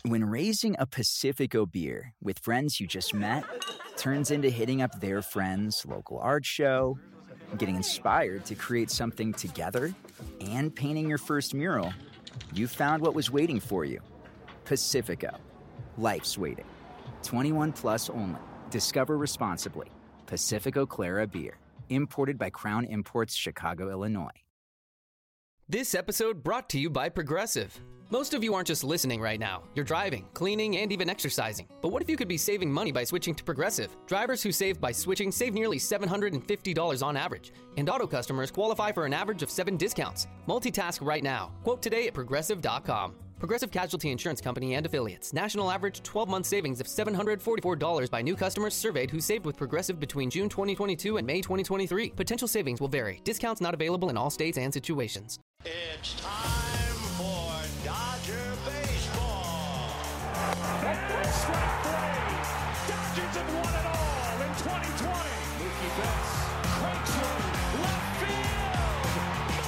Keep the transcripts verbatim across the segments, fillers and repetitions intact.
When raising a Pacifico beer with friends you just met turns into hitting up their friend's local art show, getting inspired to create something together, and painting your first mural, you found what was waiting for you. Pacifico. Life's waiting. twenty-one plus only. Discover responsibly. Pacifico Clara Beer. Imported by Crown Imports, Chicago, Illinois. This episode brought to you by Progressive. Most of you aren't just listening right now. You're driving, cleaning, and even exercising. But what if you could be saving money by switching to Progressive? Drivers who save by switching save nearly seven hundred fifty dollars on average. And auto customers qualify for an average of seven discounts. Multitask right now. Quote today at progressive dot com. Progressive Casualty Insurance Company and Affiliates. National average twelve-month savings of seven hundred forty-four dollars by new customers surveyed who saved with Progressive between June twenty twenty-two and May twenty twenty-three. Potential savings will vary. Discounts not available in all states and situations. It's time for Dodger baseball. At one strike three, Dodgers have won it all in twenty twenty. Mookie Betts cranks one left field.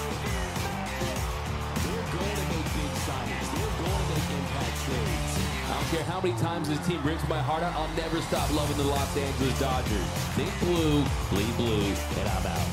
They're going to make big signings. They're going to make impact trades. I don't care how many times this team rips my heart out. I'll never stop loving the Los Angeles Dodgers. Think blue, bleed blue, and I'm out.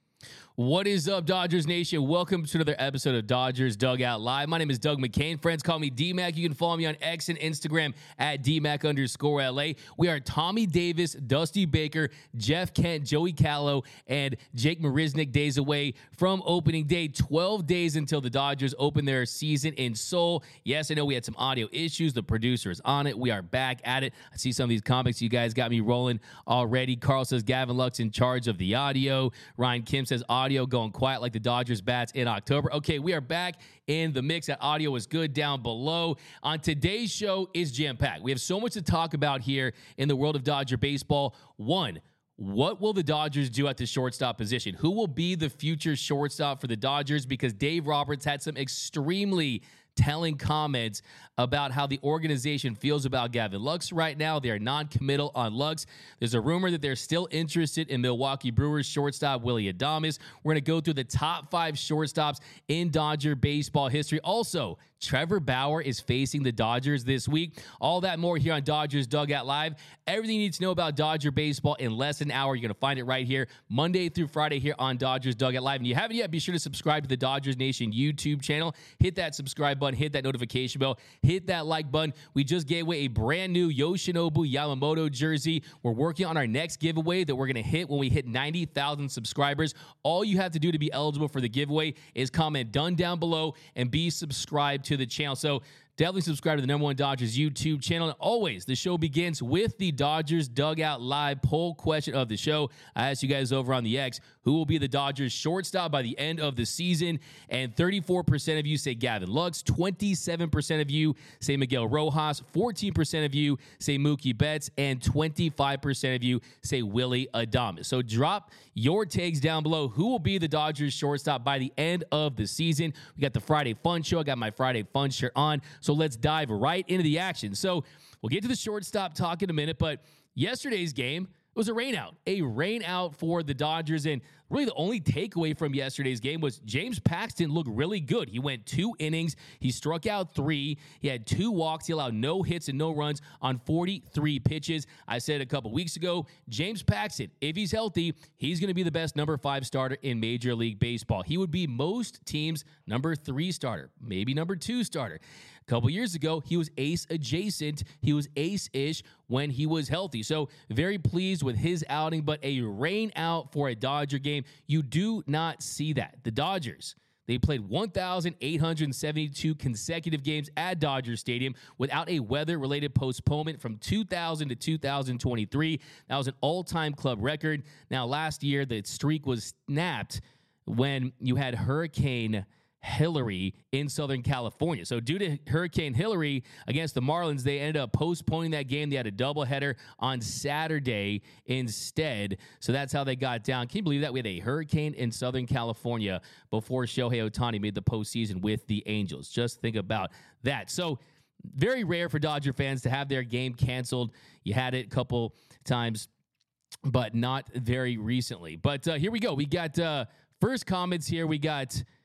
What is up, Dodgers Nation? Welcome to another episode of Dodgers Dugout Live. My name is Doug McCain. Friends call me D-Mac. You can follow me on X and Instagram at D-Mac underscore L A. We are Tommy Davis, Dusty Baker, Jeff Kent, Joey Callow, and Jake Marisnick days away from opening day. twelve days until the Dodgers open their season in Seoul. Yes, I know we had some audio issues. The producer is on it. We are back at it. I see some of these comics. You guys got me rolling already. Carl says Gavin Lux in charge of the audio. Ryan Kim says audio. Audio going quiet like the Dodgers bats in October. Okay, we are back in the mix. That audio is good down below. On today's show is jam-packed. We have so much to talk about here in the world of Dodger baseball. One, what will the Dodgers do at the shortstop position? Who will be the future shortstop for the Dodgers? Because Dave Roberts had some extremely telling comments about how the organization feels about Gavin Lux right now. They are non-committal on Lux. There's a rumor that they're still interested in Milwaukee Brewers shortstop Willy Adames. We're going to go through the top five shortstops in Dodger baseball history. Also, Trevor Bauer is facing the Dodgers this week. All that more here on Dodgers Dugout Live. Everything you need to know about Dodger baseball in less than an hour. You're going to find it right here, Monday through Friday here on Dodgers Dugout Live. And if you haven't yet, be sure to subscribe to the Dodgers Nation YouTube channel. Hit that subscribe button. Hit that notification bell. Hit that like button. We just gave away a brand new Yoshinobu Yamamoto jersey. We're working on our next giveaway that we're going to hit when we hit ninety thousand subscribers. All you have to do to be eligible for the giveaway is comment done down below and be subscribed to the channel. So definitely subscribe to the number one Dodgers YouTube channel. And always, the show begins with the Dodgers Dugout Live poll question of the show. I asked you guys over on the X, who will be the Dodgers shortstop by the end of the season? And thirty-four percent of you say Gavin Lux, twenty-seven percent of you say Miguel Rojas, fourteen percent of you say Mookie Betts, and twenty-five percent of you say Willy Adames. So drop your takes down below. Who will be the Dodgers shortstop by the end of the season? We got the Friday Fun Show. I got my Friday Fun shirt on. So let's dive right into the action. So we'll get to the shortstop talk in a minute, but yesterday's game was a rain out, a rain out for the Dodgers. And really the only takeaway from yesterday's game was James Paxton looked really good. He went two innings. He struck out three. He had two walks. He allowed no hits and no runs on forty-three pitches. I said a couple weeks ago, James Paxton, if he's healthy, he's going to be the best number five starter in Major League Baseball. He would be most teams' number three starter, maybe number two starter. A couple years ago, he was ace adjacent. He was ace-ish when he was healthy. So very pleased with his outing, but a rain out for a Dodger game. You do not see that. The Dodgers, they played one thousand eight hundred seventy-two consecutive games at Dodger Stadium without a weather-related postponement from two thousand to two thousand twenty-three. That was an all-time club record. Now, last year, the streak was snapped when you had Hurricane Hillary in Southern California. So due to Hurricane Hillary against the Marlins, they ended up postponing that game. They had a doubleheader on Saturday instead. So that's how they got down. Can you believe that? We had a hurricane in Southern California before Shohei Ohtani made the postseason with the Angels. Just think about that. So very rare for Dodger fans to have their game canceled. You had it a couple times, but not very recently. But uh, here we go. We got uh, first comments here. We got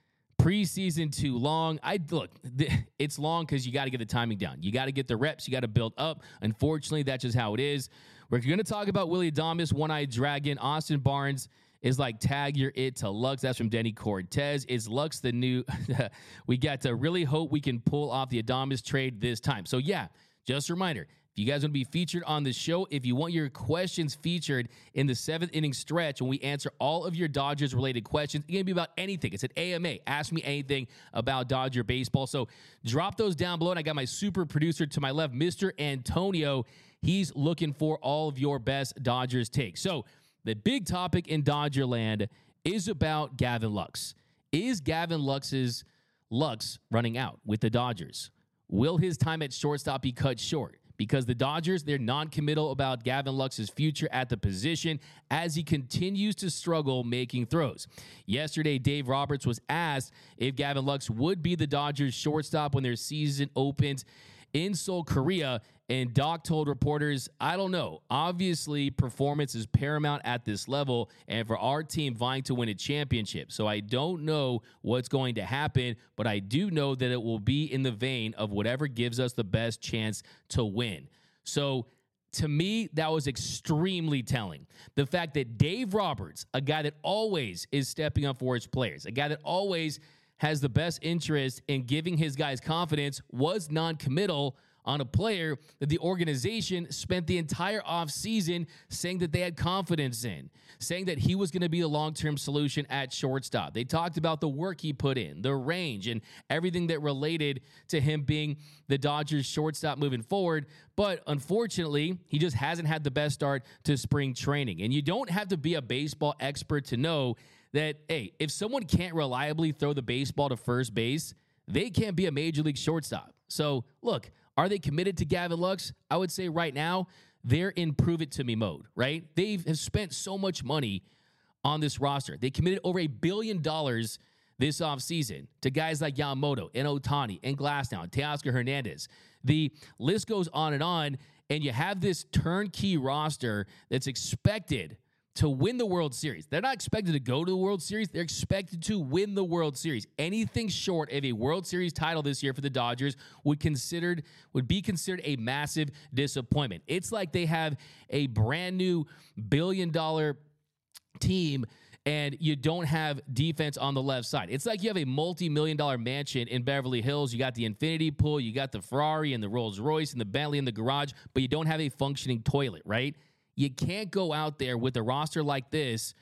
preseason too long. I look, th- it's long because you got to get the timing down. You got to get the reps. You got to build up. Unfortunately, that's just how it is. We're going to talk about Willy Adames, One-Eyed Dragon. Austin Barnes is like, tag your it to Lux. That's from Denny Cortez. Is Lux the new? We got to really hope we can pull off the Adames trade this time. So yeah, just a reminder. If you guys want to be featured on the show, if you want your questions featured in the seventh inning stretch when we answer all of your Dodgers-related questions, it's going to be about anything. It's an A M A. Ask me anything about Dodger baseball. So drop those down below, and I got my super producer to my left, Mister Antonio. He's looking for all of your best Dodgers takes. So the big topic in Dodger land is about Gavin Lux. Is Gavin Lux's Lux running out with the Dodgers? Will his time at shortstop be cut short? Because the Dodgers, they're non-committal about Gavin Lux's future at the position as he continues to struggle making throws. Yesterday, Dave Roberts was asked if Gavin Lux would be the Dodgers shortstop when their season opens in Seoul, Korea, and Doc told reporters, I don't know. Obviously, performance is paramount at this level and for our team vying to win a championship. So I don't know what's going to happen, but I do know that it will be in the vein of whatever gives us the best chance to win. So to me, that was extremely telling. The fact that Dave Roberts, a guy that always is stepping up for his players, a guy that always has the best interest in giving his guys confidence, was non-committal on a player that the organization spent the entire offseason saying that they had confidence in, saying that he was going to be a long-term solution at shortstop. They talked about the work he put in, the range, and everything that related to him being the Dodgers shortstop moving forward. But unfortunately, he just hasn't had the best start to spring training. And you don't have to be a baseball expert to know that, hey, if someone can't reliably throw the baseball to first base, they can't be a major league shortstop. So, look, are they committed to Gavin Lux? I would say right now, they're in prove-it-to-me mode, right? They have spent so much money on this roster. They committed over a billion dollars this offseason to guys like Yamamoto and Ohtani and Glasnow and Teoscar Hernandez. The list goes on and on, and you have this turnkey roster that's expected to win the World Series. They're not expected to go to the World Series. They're expected to win the World Series. Anything short of a World Series title this year for the Dodgers would considered would be considered a massive disappointment. It's like they have a brand new billion dollar team and you don't have defense on the left side. It's like you have a multi-million dollar mansion in Beverly Hills. You got the infinity pool, you got the Ferrari and the Rolls Royce and the Bentley in the garage, but you don't have a functioning toilet, right? You can't go out there with a roster like this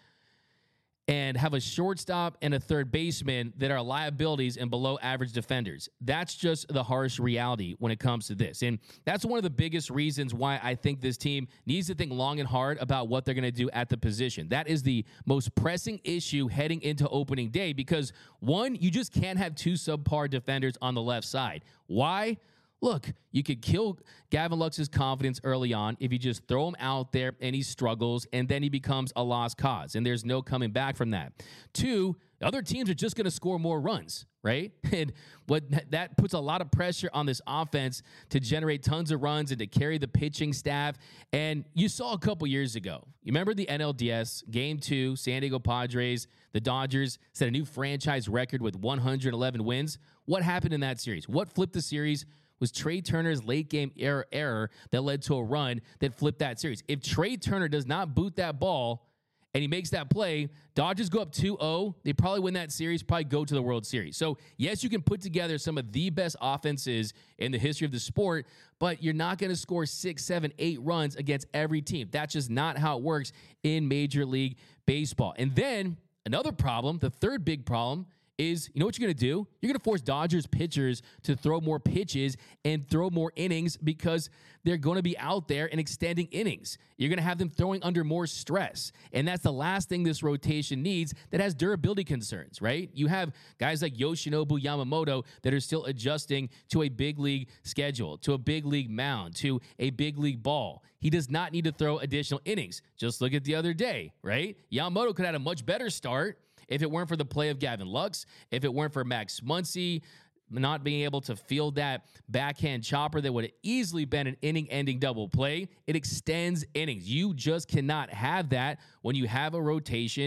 and have a shortstop and a third baseman that are liabilities and below average defenders. That's just the harsh reality when it comes to this. And that's one of the biggest reasons why I think this team needs to think long and hard about what they're going to do at the position. That is the most pressing issue heading into opening day because, one, you just can't have two subpar defenders on the left side. Why? Look, you could kill Gavin Lux's confidence early on if you just throw him out there and he struggles and then he becomes a lost cause and there's no coming back from that. Two, other teams are just going to score more runs, right? And what that puts a lot of pressure on this offense to generate tons of runs and to carry the pitching staff. And you saw a couple years ago, you remember the N L D S game two, San Diego Padres, the Dodgers set a new franchise record with one hundred eleven wins. What happened in that series? What flipped the series? Was Trey Turner's late game error, error that led to a run that flipped that series. If Trey Turner does not boot that ball and he makes that play, Dodgers go up two oh. They probably win that series, probably go to the World Series. So, yes, you can put together some of the best offenses in the history of the sport, but you're not going to score six, seven, eight runs against every team. That's just not how it works in Major League Baseball. And then another problem, the third big problem, is, you know what you're going to do? You're going to force Dodgers pitchers to throw more pitches and throw more innings because they're going to be out there and extending innings. You're going to have them throwing under more stress. And that's the last thing this rotation needs that has durability concerns, right? You have guys like Yoshinobu Yamamoto that are still adjusting to a big league schedule, to a big league mound, to a big league ball. He does not need to throw additional innings. Just look at the other day, right? Yamamoto could have had a much better start if it weren't for the play of Gavin Lux, if it weren't for Max Muncy not being able to field that backhand chopper that would have easily been an inning-ending double play. It extends innings. You just cannot have that when you have a rotation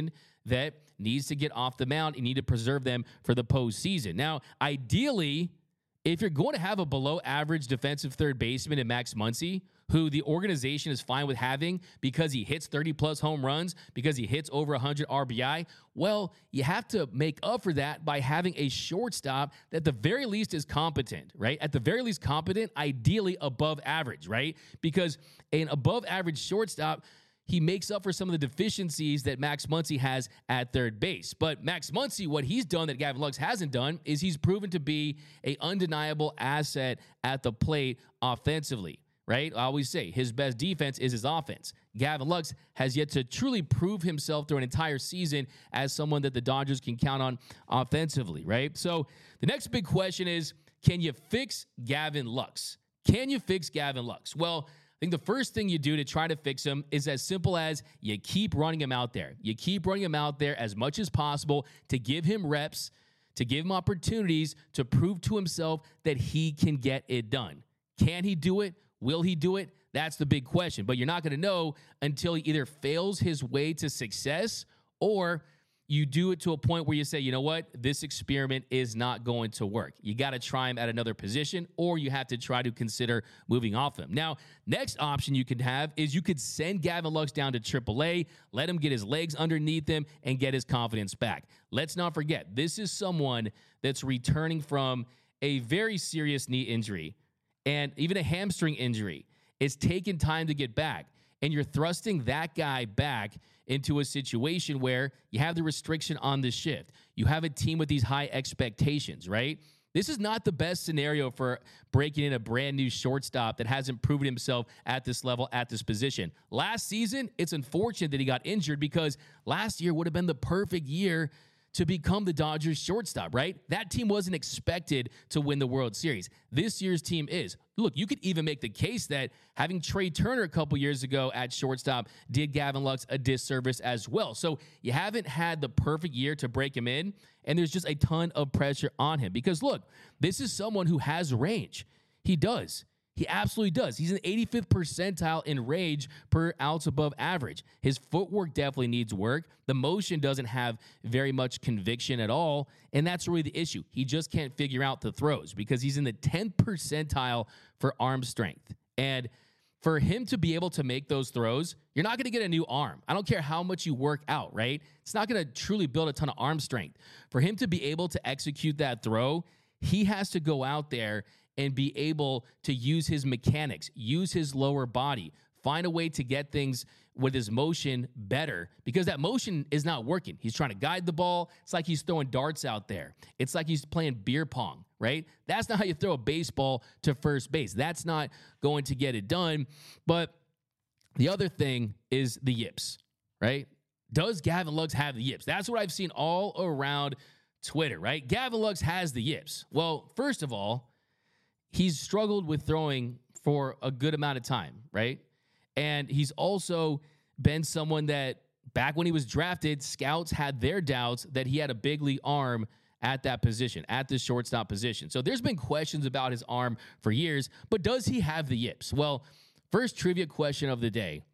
that needs to get off the mound and need to preserve them for the postseason. Now, ideally, if you're going to have a below average defensive third baseman in Max Muncy, who the organization is fine with having because he hits thirty plus home runs, because he hits over one hundred R B I, well, you have to make up for that by having a shortstop that at the very least is competent, right? At the very least competent, ideally above average, right? Because an above average shortstop, he makes up for some of the deficiencies that Max Muncy has at third base. But Max Muncy, what he's done that Gavin Lux hasn't done is he's proven to be an undeniable asset at the plate offensively, right? I always say his best defense is his offense. Gavin Lux has yet to truly prove himself through an entire season as someone that the Dodgers can count on offensively, right? So the next big question is, can you fix Gavin Lux? Can you fix Gavin Lux? Well, I think the first thing you do to try to fix him is as simple as you keep running him out there. You keep running him out there as much as possible to give him reps, to give him opportunities to prove to himself that he can get it done. Can he do it? Will he do it? That's the big question. But you're not going to know until he either fails his way to success or you do it to a point where you say, you know what, this experiment is not going to work. You got to try him at another position, or you have to try to consider moving off him. Now, next option you could have is you could send Gavin Lux down to triple A, let him get his legs underneath him, and get his confidence back. Let's not forget, this is someone that's returning from a very serious knee injury and even a hamstring injury. It's taken time to get back. And you're thrusting that guy back into a situation where you have the restriction on the shift. You have a team with these high expectations, right? This is not the best scenario for breaking in a brand new shortstop that hasn't proven himself at this level, at this position. Last season, it's unfortunate that he got injured because last year would have been the perfect year to become the Dodgers shortstop, right? That team wasn't expected to win the World Series. This year's team is. Look, you could even make the case that having Trey Turner a couple years ago at shortstop did Gavin Lux a disservice as well. So you haven't had the perfect year to break him in, and there's just a ton of pressure on him. Because look, this is someone who has range. He does. He absolutely does. He's an eighty-fifth percentile in range per outs above average. His footwork definitely needs work. The motion doesn't have very much conviction at all, and that's really the issue. He just can't figure out the throws because he's in the tenth percentile for arm strength. And for him to be able to make those throws, you're not going to get a new arm. I don't care how much you work out, right? It's not going to truly build a ton of arm strength. For him to be able to execute that throw, he has to go out there and be able to use his mechanics, use his lower body, find a way to get things with his motion better because that motion is not working. He's trying to guide the ball. It's like he's throwing darts out there. It's like he's playing beer pong, right? That's not how you throw a baseball to first base. That's not going to get it done. But the other thing is the yips, right? Does Gavin Lux have the yips? That's what I've seen all around Twitter, right? Gavin Lux has the yips. Well, first of all, he's struggled with throwing for a good amount of time, right? And he's also been someone that back when he was drafted, scouts had their doubts that he had a big league arm at that position, at the shortstop position. So there's been questions about his arm for years, but does he have the yips? Well, first trivia question of the day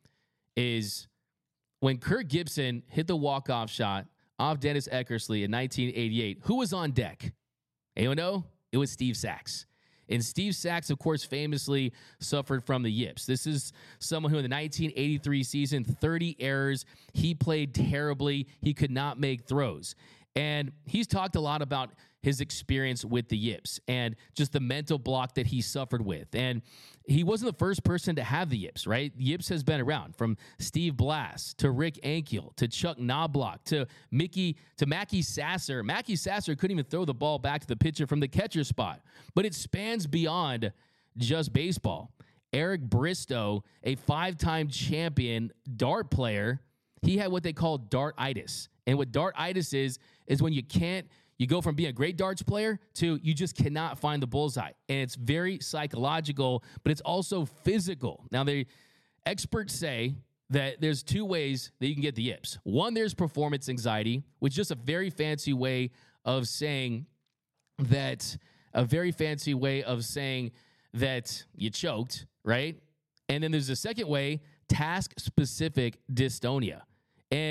is when Kirk Gibson hit the walk-off shot off Dennis Eckersley in nineteen eighty-eight, who was on deck? Anyone know? It was Steve Sax. And Steve Sax, of course, famously suffered from the yips. This is someone who in the nineteen eighty-three season, thirty errors. He played terribly. He could not make throws. And he's talked a lot about his experience with the yips and just the mental block that he suffered with. And he wasn't the first person to have the yips, right? The yips has been around from Steve Blass to Rick Ankiel to Chuck Knobloch to Mickey to Mackie Sasser. Mackie Sasser couldn't even throw the ball back to the pitcher from the catcher spot. But it spans beyond just baseball. Eric Bristow, a five-time champion dart player, he had what they call dart-itis. And what dart-itis is, is when you can't, you go from being a great darts player to you just cannot find the bullseye. And it's very psychological, but it's also physical. Now, the experts say that there's two ways that you can get the yips. One, there's performance anxiety, which is just a very fancy way of saying that, a very fancy way of saying that you choked, right? And then there's a second way, task-specific dystonia. And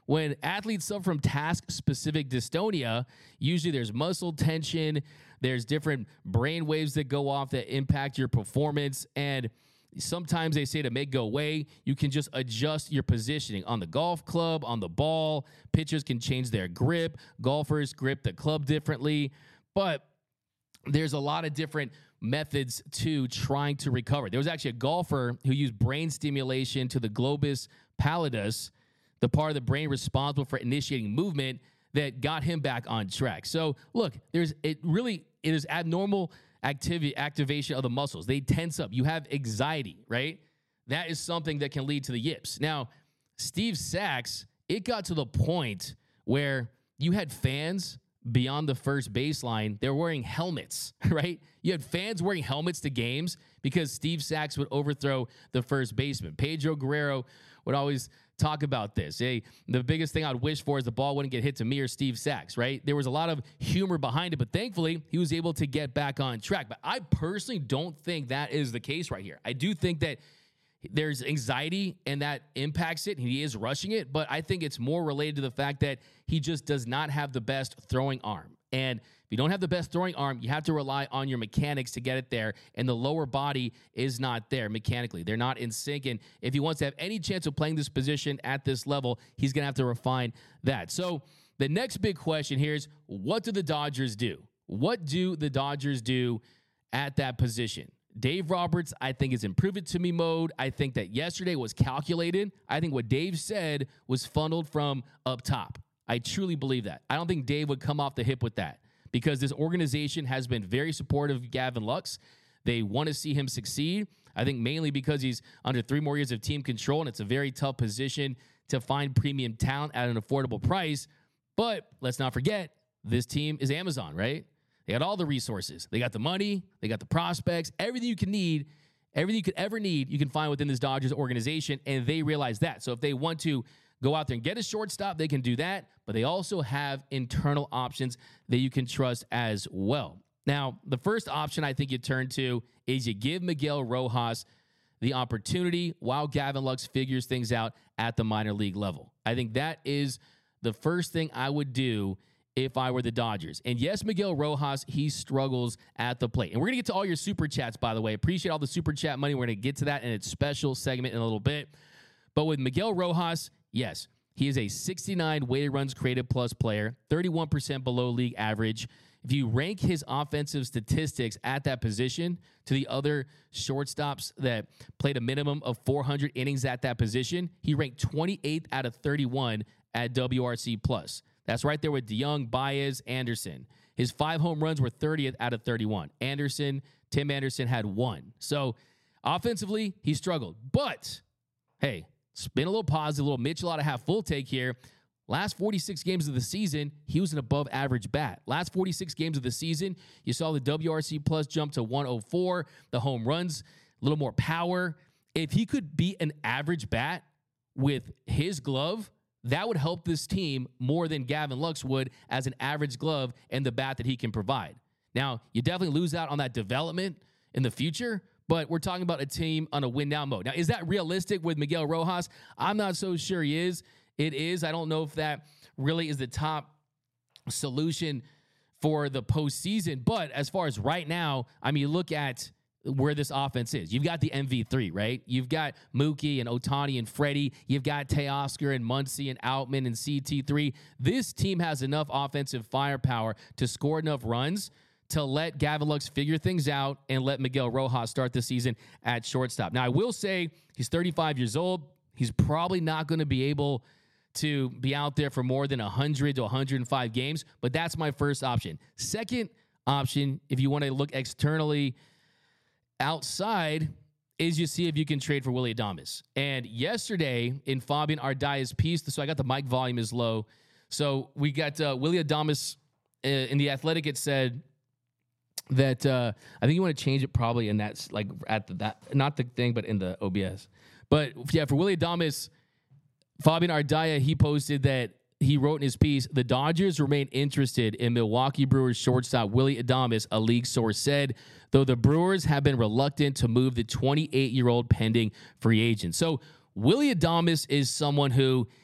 when athletes suffer from task-specific dystonia, usually there's muscle tension, there's different brain waves that go off that impact your performance, and sometimes they say to make go away, you can just adjust your positioning on the golf club, on the ball. Pitchers can change their grip. Golfers grip the club differently. But there's a lot of different methods to trying to recover. There was actually a golfer who used brain stimulation to the globus pallidus, the part of the brain responsible for initiating movement, that got him back on track. So look, there's it really it is abnormal activity activation of the muscles. They tense up. You have anxiety, right? That is something that can lead to the yips. Now, Steve Sax, it got to the point where you had fans beyond the first baseline. They're wearing helmets, right? You had fans wearing helmets to games because Steve Sax would overthrow the first baseman. Pedro Guerrero would always talk about this. Hey, the biggest thing I'd wish for is the ball wouldn't get hit to me or Steve Sax, right? There was a lot of humor behind it, but thankfully he was able to get back on track. But I personally don't think that is the case right here. I do think that there's anxiety and that impacts it. He is rushing it, but I think it's more related to the fact that he just does not have the best throwing arm. And if you don't have the best throwing arm, you have to rely on your mechanics to get it there, and the lower body is not there mechanically. They're not in sync, and if he wants to have any chance of playing this position at this level, he's going to have to refine that. So the next big question here is, what do the Dodgers do? What do the Dodgers do at that position? Dave Roberts, I think, is in prove-it-to-me mode. I think that yesterday was calculated. I think what Dave said was funneled from up top. I truly believe that. I don't think Dave would come off the hip with that because this organization has been very supportive of Gavin Lux. They want to see him succeed. I think mainly because he's under three more years of team control, and it's a very tough position to find premium talent at an affordable price. But let's not forget, this team is Amazon, right? They got all the resources. They got the money. They got the prospects. Everything you can need, everything you could ever need, you can find within this Dodgers organization, and they realize that. So if they want to go out there and get a shortstop, they can do that, but they also have internal options that you can trust as well. Now, the first option I think you turn to is you give Miguel Rojas the opportunity while Gavin Lux figures things out at the minor league level. I think that is the first thing I would do if I were the Dodgers. And yes, Miguel Rojas, he struggles at the plate. And we're going to get to all your super chats, by the way. Appreciate all the super chat money. We're going to get to that in its special segment in a little bit. But with Miguel Rojas, yes, he is a sixty-nine weighted runs created plus player, thirty-one percent below league average. If you rank his offensive statistics at that position to the other shortstops that played a minimum of four hundred innings at that position, he ranked twenty-eighth out of thirty-one at W R C plus. That's right there with DeYoung, Baez, Anderson. His five home runs were thirtieth out of thirty-one. Anderson, Tim Anderson had one. So offensively, he struggled. But, hey, spin a little positive, a little Mitchell out of half full take here. Last forty-six games of the season, he was an above average bat. Last forty-six games of the season, you saw the W R C plus jump to one oh four, the home runs, a little more power. If he could be an average bat with his glove, that would help this team more than Gavin Lux would as an average glove and the bat that he can provide. Now, you definitely lose out on that development in the future, but we're talking about a team on a win-now mode. Now, is that realistic with Miguel Rojas? I'm not so sure he is. It is. I don't know if that really is the top solution for the postseason, but as far as right now, I mean, look at where this offense is. You've got the M V three, right? You've got Mookie and Ohtani and Freddie. You've got Teoscar and Muncy and Outman and C T three. This team has enough offensive firepower to score enough runs to let Gavin Lux figure things out and let Miguel Rojas start the season at shortstop. Now, I will say he's thirty-five years old. He's probably not going to be able to be out there for more than one hundred to one hundred five games, but that's my first option. Second option, if you want to look externally outside, is you see if you can trade for Willy Adames. And yesterday in Fabian Ardaya's piece, so I got the mic volume is low. So we got uh, Willy Adames uh, in The Athletic. It said that uh, I think you want to change it probably in that, like at the, that, not the thing, but in the O B S. But yeah, for Willy Adames, Fabian Ardaya, he posted that he wrote in his piece, the Dodgers remain interested in Milwaukee Brewers shortstop Willy Adames, a league source said, though the Brewers have been reluctant to move the twenty-eight-year-old pending free agent. So Willy Adames is someone who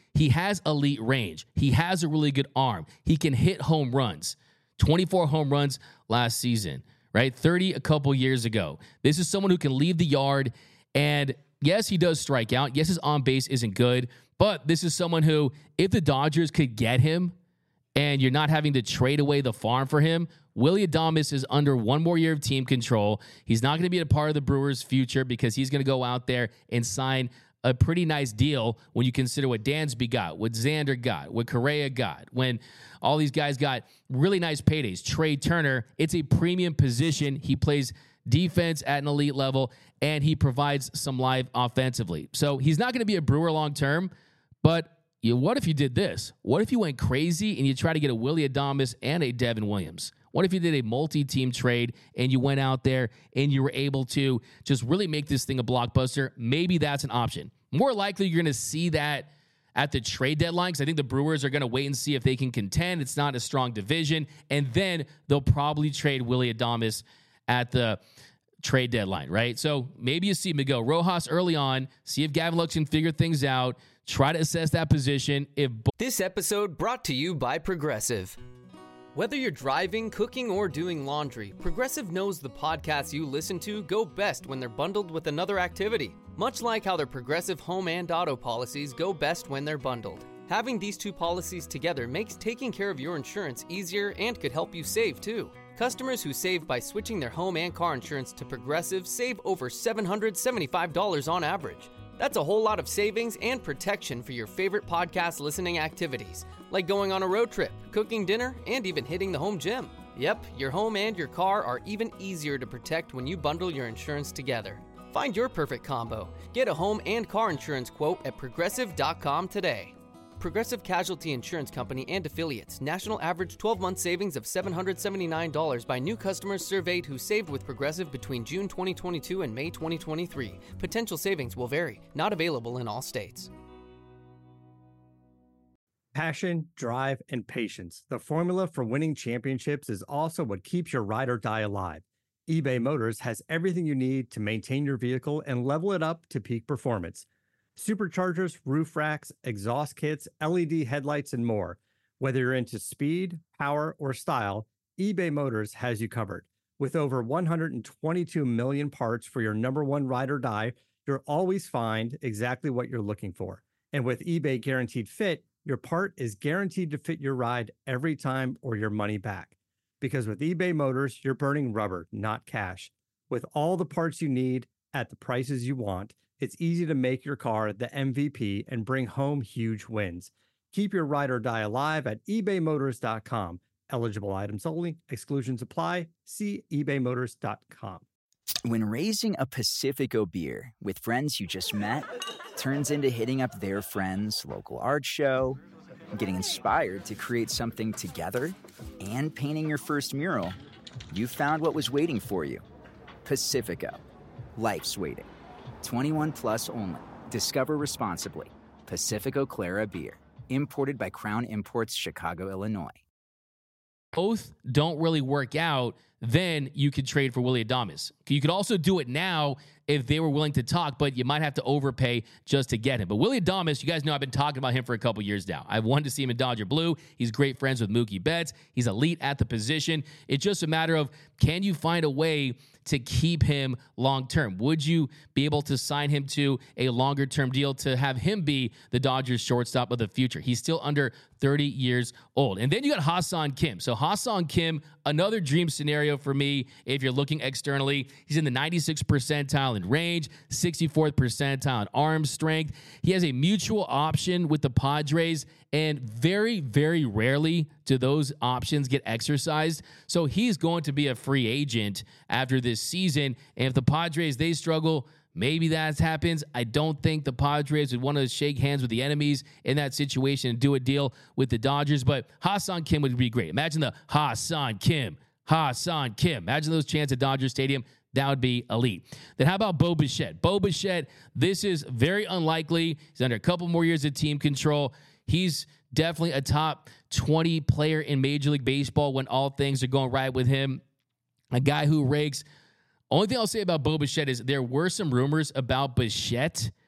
he has elite range. He has a really good arm. He can hit home runs. twenty-four home runs last season, right? thirty a couple years ago. This is someone who can leave the yard. And yes, he does strike out. Yes, his on base isn't good. But this is someone who, if the Dodgers could get him and you're not having to trade away the farm for him, Willy Adames is under one more year of team control. He's not going to be a part of the Brewers' future because he's going to go out there and sign a pretty nice deal when you consider what Dansby got, what Xander got, what Correa got, when all these guys got really nice paydays. Trey Turner, it's a premium position. He plays defense at an elite level, and he provides some life offensively. So he's not going to be a Brewer long term, but you, what if you did this? What if you went crazy and you try to get a Willy Adames and a Devin Williams? What if you did a multi-team trade and you went out there and you were able to just really make this thing a blockbuster? Maybe that's an option. More likely you're going to see that at the trade deadline because I think the Brewers are going to wait and see if they can contend. It's not a strong division. And then they'll probably trade Willy Adames at the trade deadline, right? So maybe you see Miguel Rojas early on, see if Gavin Lux can figure things out, try to assess that position. If bo- This episode brought to you by Progressive. Whether you're driving, cooking, or doing laundry, Progressive knows the podcasts you listen to go best when they're bundled with another activity. Much like how their Progressive home and auto policies go best when they're bundled. Having these two policies together makes taking care of your insurance easier and could help you save too. Customers who save by switching their home and car insurance to Progressive save over seven hundred seventy-five dollars on average. That's a whole lot of savings and protection for your favorite podcast listening activities, like going on a road trip, cooking dinner, and even hitting the home gym. Yep, your home and your car are even easier to protect when you bundle your insurance together. Find your perfect combo. Get a home and car insurance quote at progressive dot com today. Progressive Casualty Insurance Company and Affiliates. National average twelve-month savings of seven hundred seventy-nine dollars by new customers surveyed who saved with Progressive between June twenty twenty-two and May twenty twenty-three. Potential savings will vary. Not available in all states. Passion, drive, and patience. The formula for winning championships is also what keeps your ride or die alive. eBay Motors has everything you need to maintain your vehicle and level it up to peak performance. Superchargers, roof racks, exhaust kits, L E D headlights, and more. Whether you're into speed, power, or style, eBay Motors has you covered. With over one hundred twenty-two million parts for your number one ride or die, you'll always find exactly what you're looking for. And with eBay Guaranteed Fit, your part is guaranteed to fit your ride every time or your money back. Because with eBay Motors, you're burning rubber, not cash. With all the parts you need at the prices you want, it's easy to make your car the M V P and bring home huge wins. Keep your ride or die alive at ebay motors dot com. Eligible items only. Exclusions apply. See ebay motors dot com. When raising a Pacifico beer with friends you just met turns into hitting up their friend's local art show, getting inspired to create something together, and painting your first mural, you found what was waiting for you. Pacifico. Life's waiting. twenty-one plus only. Discover responsibly. Pacifico Clara Beer. Imported by Crown Imports, Chicago, Illinois. Both don't really work out, then you could trade for Willy Adames. You could also do it now if they were willing to talk, but you might have to overpay just to get him. But Willy Adames, you guys know I've been talking about him for a couple years now. I've wanted to see him in Dodger Blue. He's great friends with Mookie Betts. He's elite at the position. It's just a matter of, can you find a way to keep him long-term? Would you be able to sign him to a longer-term deal to have him be the Dodgers shortstop of the future? He's still under thirty years old. And then you got Ha-Seong Kim. So Ha-Seong Kim, another dream scenario for me if you're looking externally. He's in the ninety-sixth percentile in range, sixty-fourth percentile in arm strength. He has a mutual option with the Padres, and very, very rarely do those options get exercised. So he's going to be a free agent after this season. And if the Padres, they struggle, maybe that happens. I don't think the Padres would want to shake hands with the enemies in that situation and do a deal with the Dodgers. But Ha-Seong Kim would be great. Imagine the Ha-Seong Kim, Ha-Seong Kim. Imagine those chants at Dodger Stadium. That would be elite. Then how about Bo Bichette? Bo Bichette, this is very unlikely. He's under a couple more years of team control. He's definitely a top twenty player in Major League Baseball when all things are going right with him. A guy who rakes. Only thing I'll say about Bo Bichette is there were some rumors about Bichette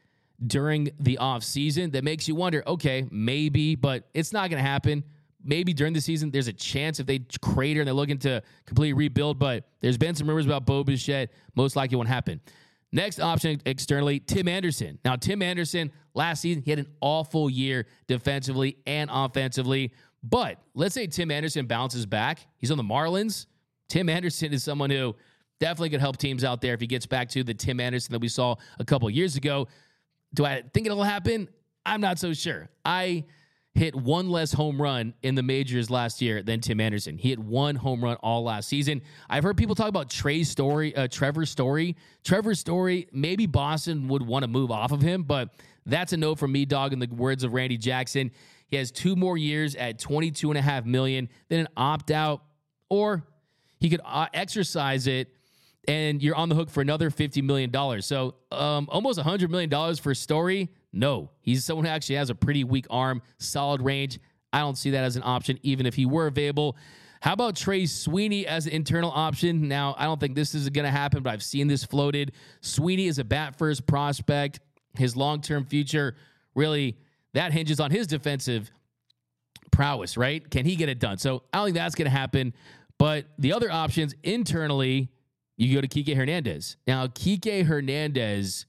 during the offseason that makes you wonder, okay, maybe, but it's not going to happen. Maybe during the season, there's a chance if they crater and they're looking to completely rebuild, but there's been some rumors about Bo Bichette. Most likely won't happen. Next option externally, Tim Anderson. Now, Tim Anderson, last season, he had an awful year defensively and offensively, but let's say Tim Anderson bounces back. He's on the Marlins. Tim Anderson is someone who definitely could help teams out there if he gets back to the Tim Anderson that we saw a couple of years ago. Do I think it'll happen? I'm not so sure. I hit one less home run in the majors last year than Tim Anderson. He hit one home run all last season. I've heard people talk about Trey Story, uh, Trevor Story. Trevor Story, maybe Boston would want to move off of him, but that's a no from me, dog, in the words of Randy Jackson. He has two more years at twenty-two point five million dollars, then an opt-out, or he could uh, exercise it, and you're on the hook for another fifty million dollars. So um, almost one hundred million dollars for Story. No, he's someone who actually has a pretty weak arm, solid range. I don't see that as an option, even if he were available. How about Trey Sweeney as an internal option? Now, I don't think this is going to happen, but I've seen this floated. Sweeney is a bat-first prospect. His long-term future, really, that hinges on his defensive prowess, right? Can he get it done? So I don't think that's going to happen. But the other options internally, you go to Kike Hernandez. Now, Kike Hernandez,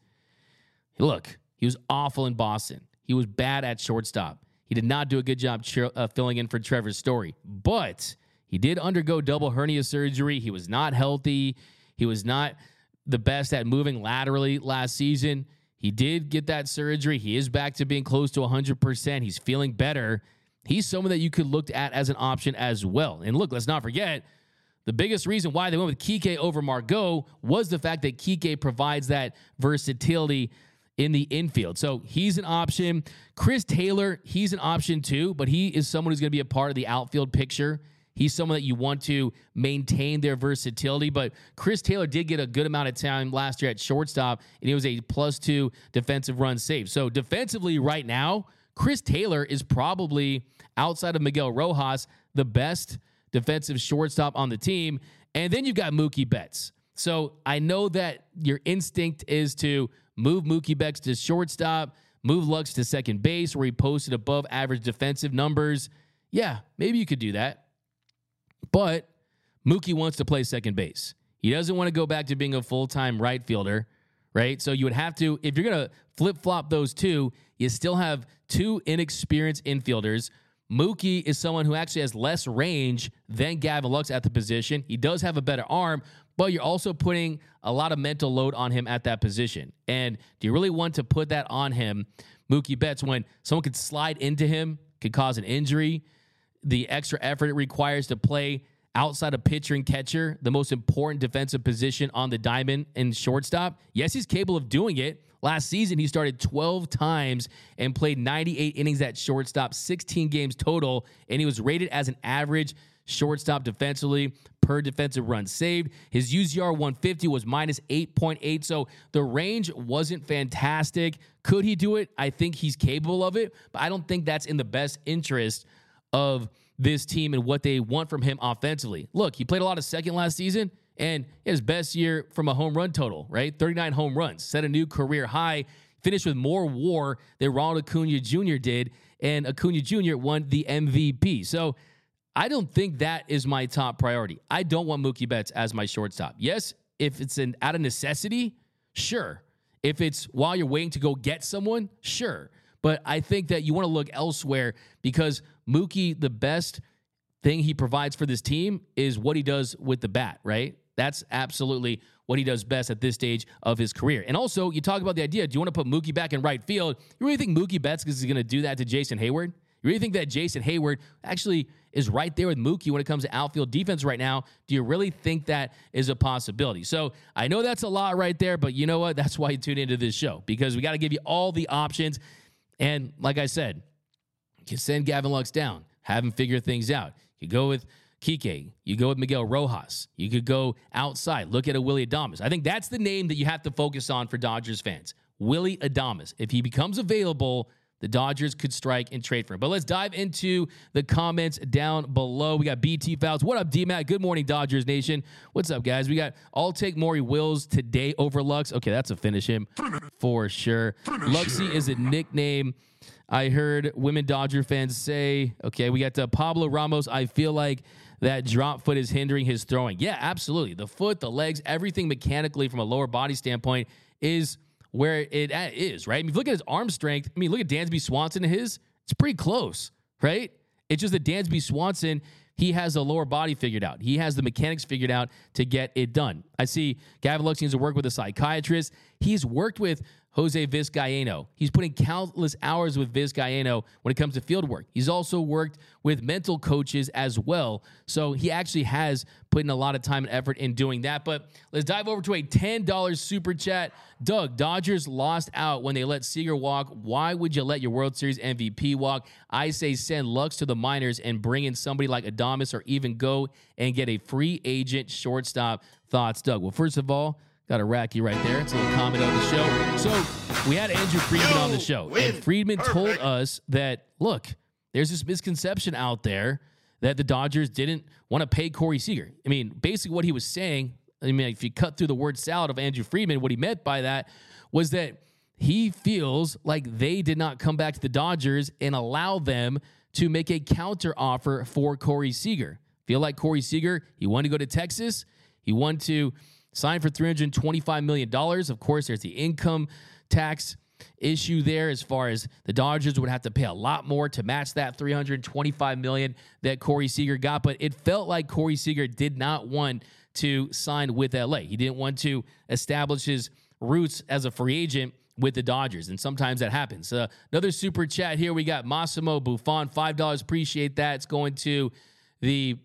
look, he was awful in Boston. He was bad at shortstop. He did not do a good job ch- uh, filling in for Trevor Story. But he did undergo double hernia surgery. He was not healthy. He was not the best at moving laterally last season. He did get that surgery. He is back to being close to one hundred percent. He's feeling better. He's someone that you could look at as an option as well. And look, let's not forget, the biggest reason why they went with Kike over Margot was the fact that Kike provides that versatility in the infield. So he's an option. Chris Taylor, he's an option too, but he is someone who's going to be a part of the outfield picture. He's someone that you want to maintain their versatility, but Chris Taylor did get a good amount of time last year at shortstop, and he was a plus two defensive run save. So defensively right now, Chris Taylor is probably, outside of Miguel Rojas, the best defensive shortstop on the team. And then you've got Mookie Betts. So I know that your instinct is to move Mookie Betts to shortstop, move Lux to second base, where he posted above average defensive numbers. Yeah, maybe you could do that. But Mookie wants to play second base. He doesn't want to go back to being a full-time right fielder, right? So you would have to, if you're going to flip-flop those two, you still have two inexperienced infielders. Mookie is someone who actually has less range than Gavin Lux at the position. He does have a better arm, but you're also putting a lot of mental load on him at that position. And do you really want to put that on him, Mookie Betts, when someone could slide into him, could cause an injury? The extra effort it requires to play outside of pitcher and catcher, the most important defensive position on the diamond and shortstop. Yes, he's capable of doing it. Last season, he started twelve times and played ninety-eight innings at shortstop, sixteen games total, and he was rated as an average shortstop defensively per defensive run saved. His U Z R one fifty was minus eight point eight, so the range wasn't fantastic. Could he do it? I think he's capable of it, but I don't think that's in the best interest of this team and what they want from him offensively. Look, he played a lot of second last season, and his best year from a home run total, right? thirty-nine home runs, set a new career high, finished with more WAR than Ronald Acuna Junior did, and Acuna Junior won the M V P. So I don't think that is my top priority. I don't want Mookie Betts as my shortstop. Yes, if it's an out of necessity, sure. If it's while you're waiting to go get someone, sure. But I think that you want to look elsewhere because Mookie, the best thing he provides for this team is what he does with the bat, right? That's absolutely what he does best at this stage of his career. And also, you talk about the idea, do you want to put Mookie back in right field? You really think Mookie Betts is going to do that to Jason Hayward? You really think that Jason Hayward actually is right there with Mookie when it comes to outfield defense right now? Do you really think that is a possibility? So I know that's a lot right there, but you know what? That's why you tune into this show, because we got to give you all the options. And like I said, you can send Gavin Lux down, have him figure things out. You go with Kike. You go with Miguel Rojas. You could go outside. Look at a Willy Adames. I think that's the name that you have to focus on for Dodgers fans. Willy Adames. If he becomes available, the Dodgers could strike and trade for him. But let's dive into the comments down below. We got B T Fouls. What up, D-Mac? Good morning, Dodgers Nation. What's up, guys? We got I'll take Maury Wills today over Lux. Okay, that's a finish him. for sure. Luxie is a nickname I heard women Dodger fans say. Okay, we got uh, Pablo Ramos. I feel like that drop foot is hindering his throwing. Yeah, absolutely. The foot, the legs, everything mechanically from a lower body standpoint is where it is, right? I mean, if you look at his arm strength, I mean, look at Dansby Swanson and his, it's pretty close, right? It's just that Dansby Swanson, he has the lower body figured out. He has the mechanics figured out to get it done. I see Gavin Lux needs to work with a psychiatrist. He's worked with Jose Vizcaino. He's putting countless hours with Vizcaino when it comes to field work. He's also worked with mental coaches as well. So he actually has put in a lot of time and effort in doing that. But let's dive over to a ten dollars super chat. Doug, Dodgers lost out when they let Seager walk. Why would you let your World Series M V P walk? I say send Lux to the minors and bring in somebody like Adames, or even go and get a free agent shortstop. Thoughts, Doug? Well, first of all, got a Racky right there. It's a little comment on the show. So we had Andrew Friedman on the show, and Friedman told us that, look, there's this misconception out there that the Dodgers didn't want to pay Corey Seager. I mean, basically what he was saying, I mean, if you cut through the word salad of Andrew Friedman, what he meant by that was that he feels like they did not come back to the Dodgers and allow them to make a counter offer for Corey Seager. Feel like Corey Seager, he wanted to go to Texas. He wanted to sign for three hundred twenty-five million dollars. Of course, there's the income tax issue there, as far as the Dodgers would have to pay a lot more to match that three hundred twenty-five million dollars that Corey Seager got. But it felt like Corey Seager did not want to sign with L A. He didn't want to establish his roots as a free agent with the Dodgers, and sometimes that happens. Uh, another super chat here. We got Massimo Buffon, five dollars. Appreciate that. It's going to the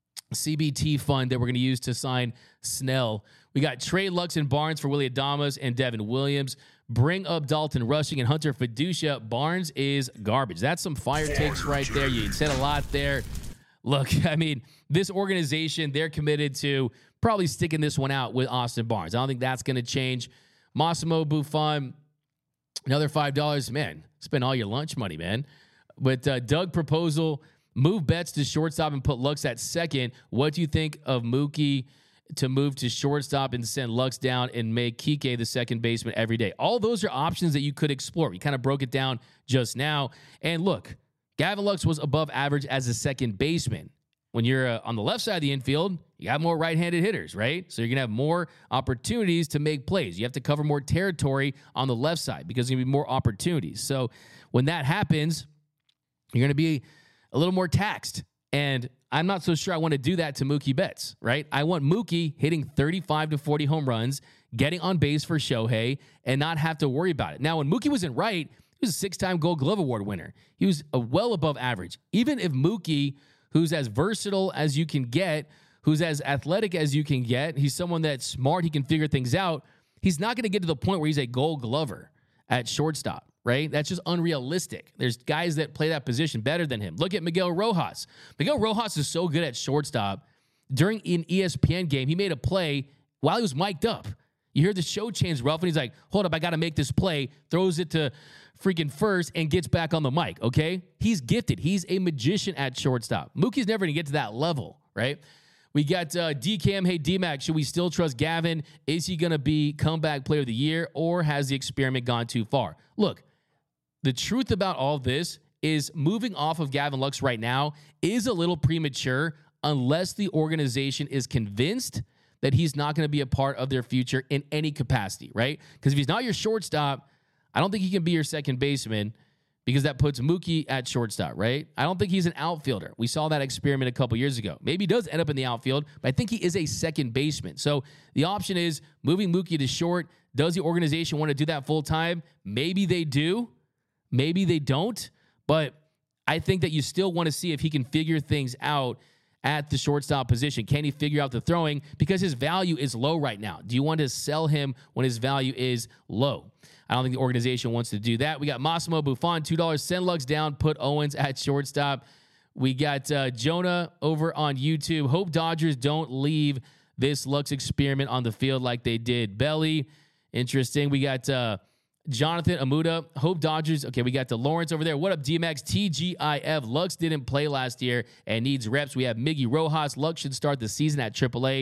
C B T fund that we're going to use to sign Snell. We got Trey Lux and Barnes for Willy Adames and Devin Williams. Bring up Dalton Rushing and Hunter Fiducia. Barnes is garbage. That's some fire takes right there. You said a lot there. Look, I mean, this organization, they're committed to probably sticking this one out with Austin Barnes. I don't think that's going to change. Massimo Buffon, another five dollars. Man, spend all your lunch money, man. But uh, Doug proposal, move Betts to shortstop and put Lux at second. What do you think of Mookie to move to shortstop and send Lux down and make Kike the second baseman every day? All those are options that you could explore. We kind of broke it down just now. And look, Gavin Lux was above average as a second baseman. When you're uh, on the left side of the infield, you got more right-handed hitters, right? So you're going to have more opportunities to make plays. You have to cover more territory on the left side because there's going to be more opportunities. So when that happens, you're going to be a little more taxed. And I'm not so sure I want to do that to Mookie Betts, right? I want Mookie hitting thirty-five to forty home runs, getting on base for Shohei, and not have to worry about it. Now, when Mookie wasn't right, he was a six-time Gold Glove Award winner. He was a well above average. Even if Mookie, who's as versatile as you can get, who's as athletic as you can get, he's someone that's smart, he can figure things out, he's not going to get to the point where he's a Gold Glover at shortstop. Right? That's just unrealistic. There's guys that play that position better than him. Look at Miguel Rojas. Miguel Rojas is so good at shortstop. During an E S P N game, he made a play while he was mic'd up. You hear the show change rough, and he's like, hold up, I got to make this play. Throws it to freaking first and gets back on the mic, okay? He's gifted. He's a magician at shortstop. Mookie's never going to get to that level, right? We got uh, D-Cam. Hey, D-Mac, should we still trust Gavin? Is he going to be comeback player of the year, or has the experiment gone too far? Look, the truth about all this is moving off of Gavin Lux right now is a little premature unless the organization is convinced that he's not going to be a part of their future in any capacity, right? Because if he's not your shortstop, I don't think he can be your second baseman because that puts Mookie at shortstop, right? I don't think he's an outfielder. We saw that experiment a couple years ago. Maybe he does end up in the outfield, but I think he is a second baseman. So the option is moving Mookie to short. Does the organization want to do that full time? Maybe they do. Maybe they don't, but I think that you still want to see if he can figure things out at the shortstop position. Can he figure out the throwing? Because his value is low right now. Do you want to sell him when his value is low? I don't think the organization wants to do that. We got Massimo Buffon, two dollars. Send Lux down, put Owens at shortstop. We got uh, Jonah over on YouTube. Hope Dodgers don't leave this Lux experiment on the field like they did Belly. Interesting. We got... Uh, Jonathan Amuda, Hope Dodgers. Okay, we got the Lawrence over there. What up, D-Max? T G I F. Lux didn't play last year and needs reps. We have Miggy Rojas. Lux should start the season at triple A.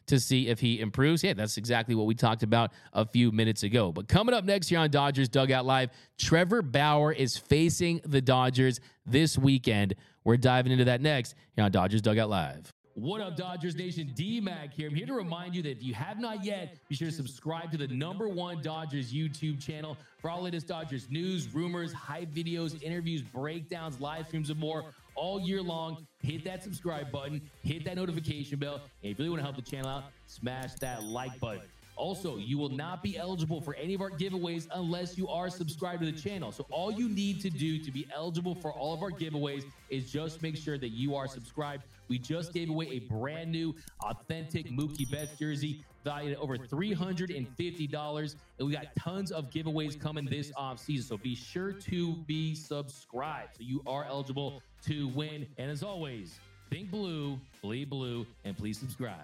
to see if he improves. Yeah, that's exactly what we talked about a few minutes ago. But coming up next here on Dodgers Dugout Live, Trevor Bauer is facing the Dodgers this weekend. We're diving into that next here on Dodgers Dugout Live. What up, Dodgers Nation? D-Mac here. I'm here to remind you that if you have not yet, be sure to subscribe to the number one Dodgers YouTube channel for all latest Dodgers news, rumors, hype videos, interviews, breakdowns, live streams, and more all year long. Hit that subscribe button, hit that notification bell, and if you really want to help the channel out, smash that like button. Also, you will not be eligible for any of our giveaways unless you are subscribed to the channel. So all you need to do to be eligible for all of our giveaways is just make sure that you are subscribed. We just gave away a brand new, authentic Mookie Betts jersey valued at over three hundred fifty dollars. And we got tons of giveaways coming this offseason. So be sure to be subscribed so you are eligible to win. And as always, think blue, bleed blue, and please subscribe.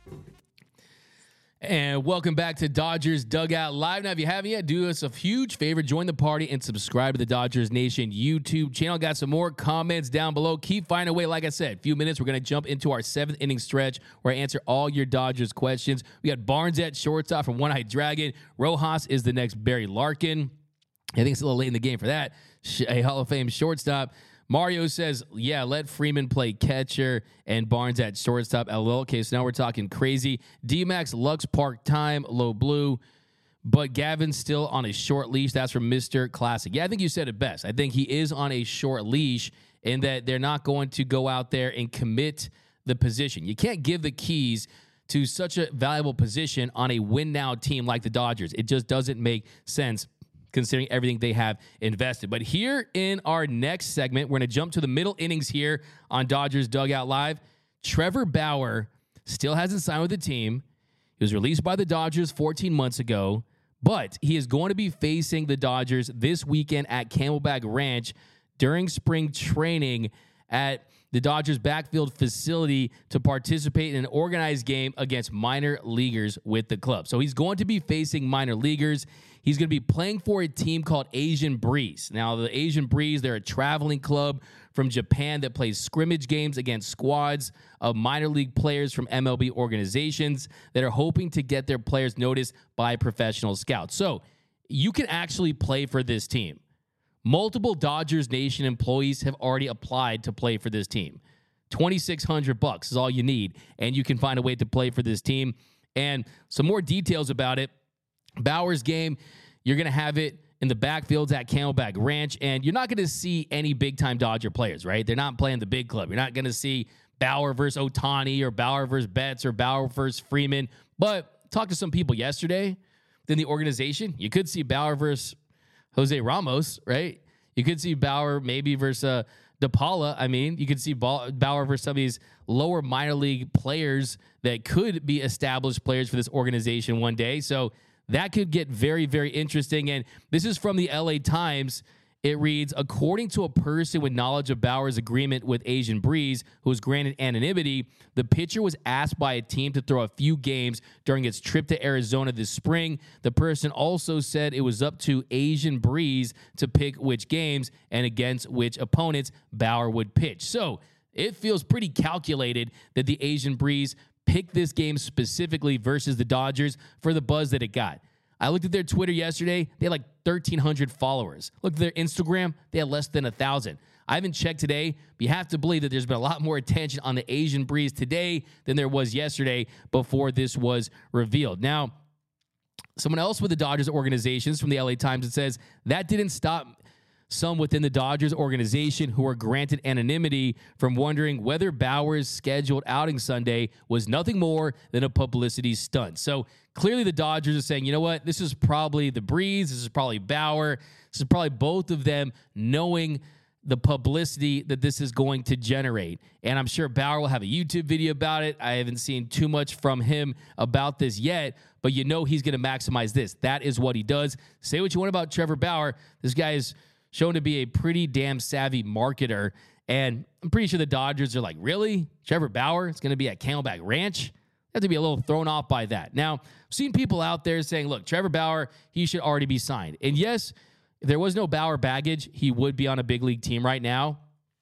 And welcome back to Dodgers Dugout Live. Now, if you haven't yet, do us a huge favor. Join the party and subscribe to the Dodgers Nation YouTube channel. Got some more comments down below. Keep finding a way. Like I said, a few minutes, we're going to jump into our seventh inning stretch where I answer all your Dodgers questions. We got Barnes at shortstop from One-Eyed Dragon. Rojas is the next Barry Larkin. I think it's a little late in the game for that. A Hall of Fame shortstop. Mario says, yeah, let Freeman play catcher and Barnes at shortstop. L O L. Okay, so now we're talking crazy. D-Max, Lux Park time, low blue. But Gavin's still on a short leash. That's from Mister Classic. Yeah, I think you said it best. I think he is on a short leash in that they're not going to go out there and commit the position. You can't give the keys to such a valuable position on a win-now team like the Dodgers. It just doesn't make sense, considering everything they have invested. But here in our next segment, we're going to jump to the middle innings here on Dodgers Dugout Live. Trevor Bauer still hasn't signed with the team. He was released by the Dodgers fourteen months ago, but he is going to be facing the Dodgers this weekend at Camelback Ranch during spring training at the Dodgers backfield facility to participate in an organized game against minor leaguers with the club. So he's going to be facing minor leaguers. He's going to be playing for a team called Asian Breeze. Now, the Asian Breeze, they're a traveling club from Japan that plays scrimmage games against squads of minor league players from M L B organizations that are hoping to get their players noticed by professional scouts. So you can actually play for this team. Multiple Dodgers Nation employees have already applied to play for this team. twenty-six hundred bucks is all you need, and you can find a way to play for this team. And some more details about it. Bauer's game, you're going to have it in the backfields at Camelback Ranch, and you're not going to see any big-time Dodger players, right? They're not playing the big club. You're not going to see Bauer versus Ohtani or Bauer versus Betts or Bauer versus Freeman. But talk to some people yesterday within the organization. You could see Bauer versus Jose Ramos, right? You could see Bauer maybe versus uh, DePaula. I mean, you could see Bauer versus some of these lower minor league players that could be established players for this organization one day. So that could get very, very interesting. And this is from the L A Times. It reads, according to a person with knowledge of Bauer's agreement with Asian Breeze, who was granted anonymity, the pitcher was asked by a team to throw a few games during its trip to Arizona this spring. The person also said it was up to Asian Breeze to pick which games and against which opponents Bauer would pitch. So it feels pretty calculated that the Asian Breeze picked this game specifically versus the Dodgers for the buzz that it got. I looked at their Twitter yesterday. They had like thirteen hundred followers. Looked at their Instagram. They had less than one thousand. I haven't checked today, but you have to believe that there's been a lot more attention on the Asian Breeze today than there was yesterday before this was revealed. Now, someone else with the Dodgers organizations from the L A Times, it says that didn't stop some within the Dodgers organization who were granted anonymity from wondering whether Bauer's scheduled outing Sunday was nothing more than a publicity stunt. So clearly the Dodgers are saying, you know what, this is probably the Breeze, this is probably Bauer, this is probably both of them knowing the publicity that this is going to generate. And I'm sure Bauer will have a YouTube video about it. I haven't seen too much from him about this yet, but you know he's going to maximize this. That is what he does. Say what you want about Trevor Bauer. This guy is shown to be a pretty damn savvy marketer. And I'm pretty sure the Dodgers are like, really? Trevor Bauer is going to be at Camelback Ranch? They have to be a little thrown off by that. Now, I've seen people out there saying, look, Trevor Bauer, he should already be signed. And yes, if there was no Bauer baggage, he would be on a big league team right now.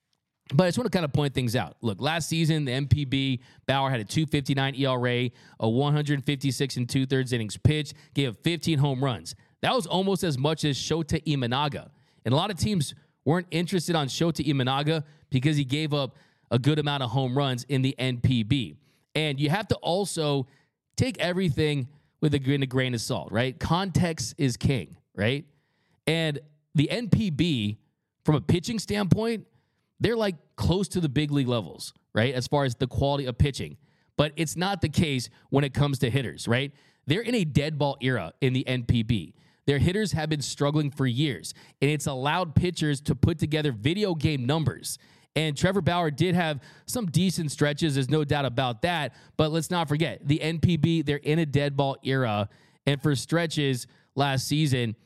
But I just want to kind of point things out. Look, last season, the M P B, Bauer had a two fifty-nine E R A, a one fifty-six and two-thirds innings pitched, gave up fifteen home runs. That was almost as much as Shota Imanaga. And a lot of teams weren't interested on Shota Imanaga because he gave up a good amount of home runs in the N P B. And you have to also take everything with a grain, a grain of salt, right? Context is king, right? And the N P B, from a pitching standpoint, they're like close to the big league levels, right? As far as the quality of pitching. But it's not the case when it comes to hitters, right? They're in a dead ball era in the N P B. Their hitters have been struggling for years, and it's allowed pitchers to put together video game numbers. And Trevor Bauer did have some decent stretches. There's no doubt about that. But let's not forget, the N P B, they're in a dead ball era. And for stretches last season,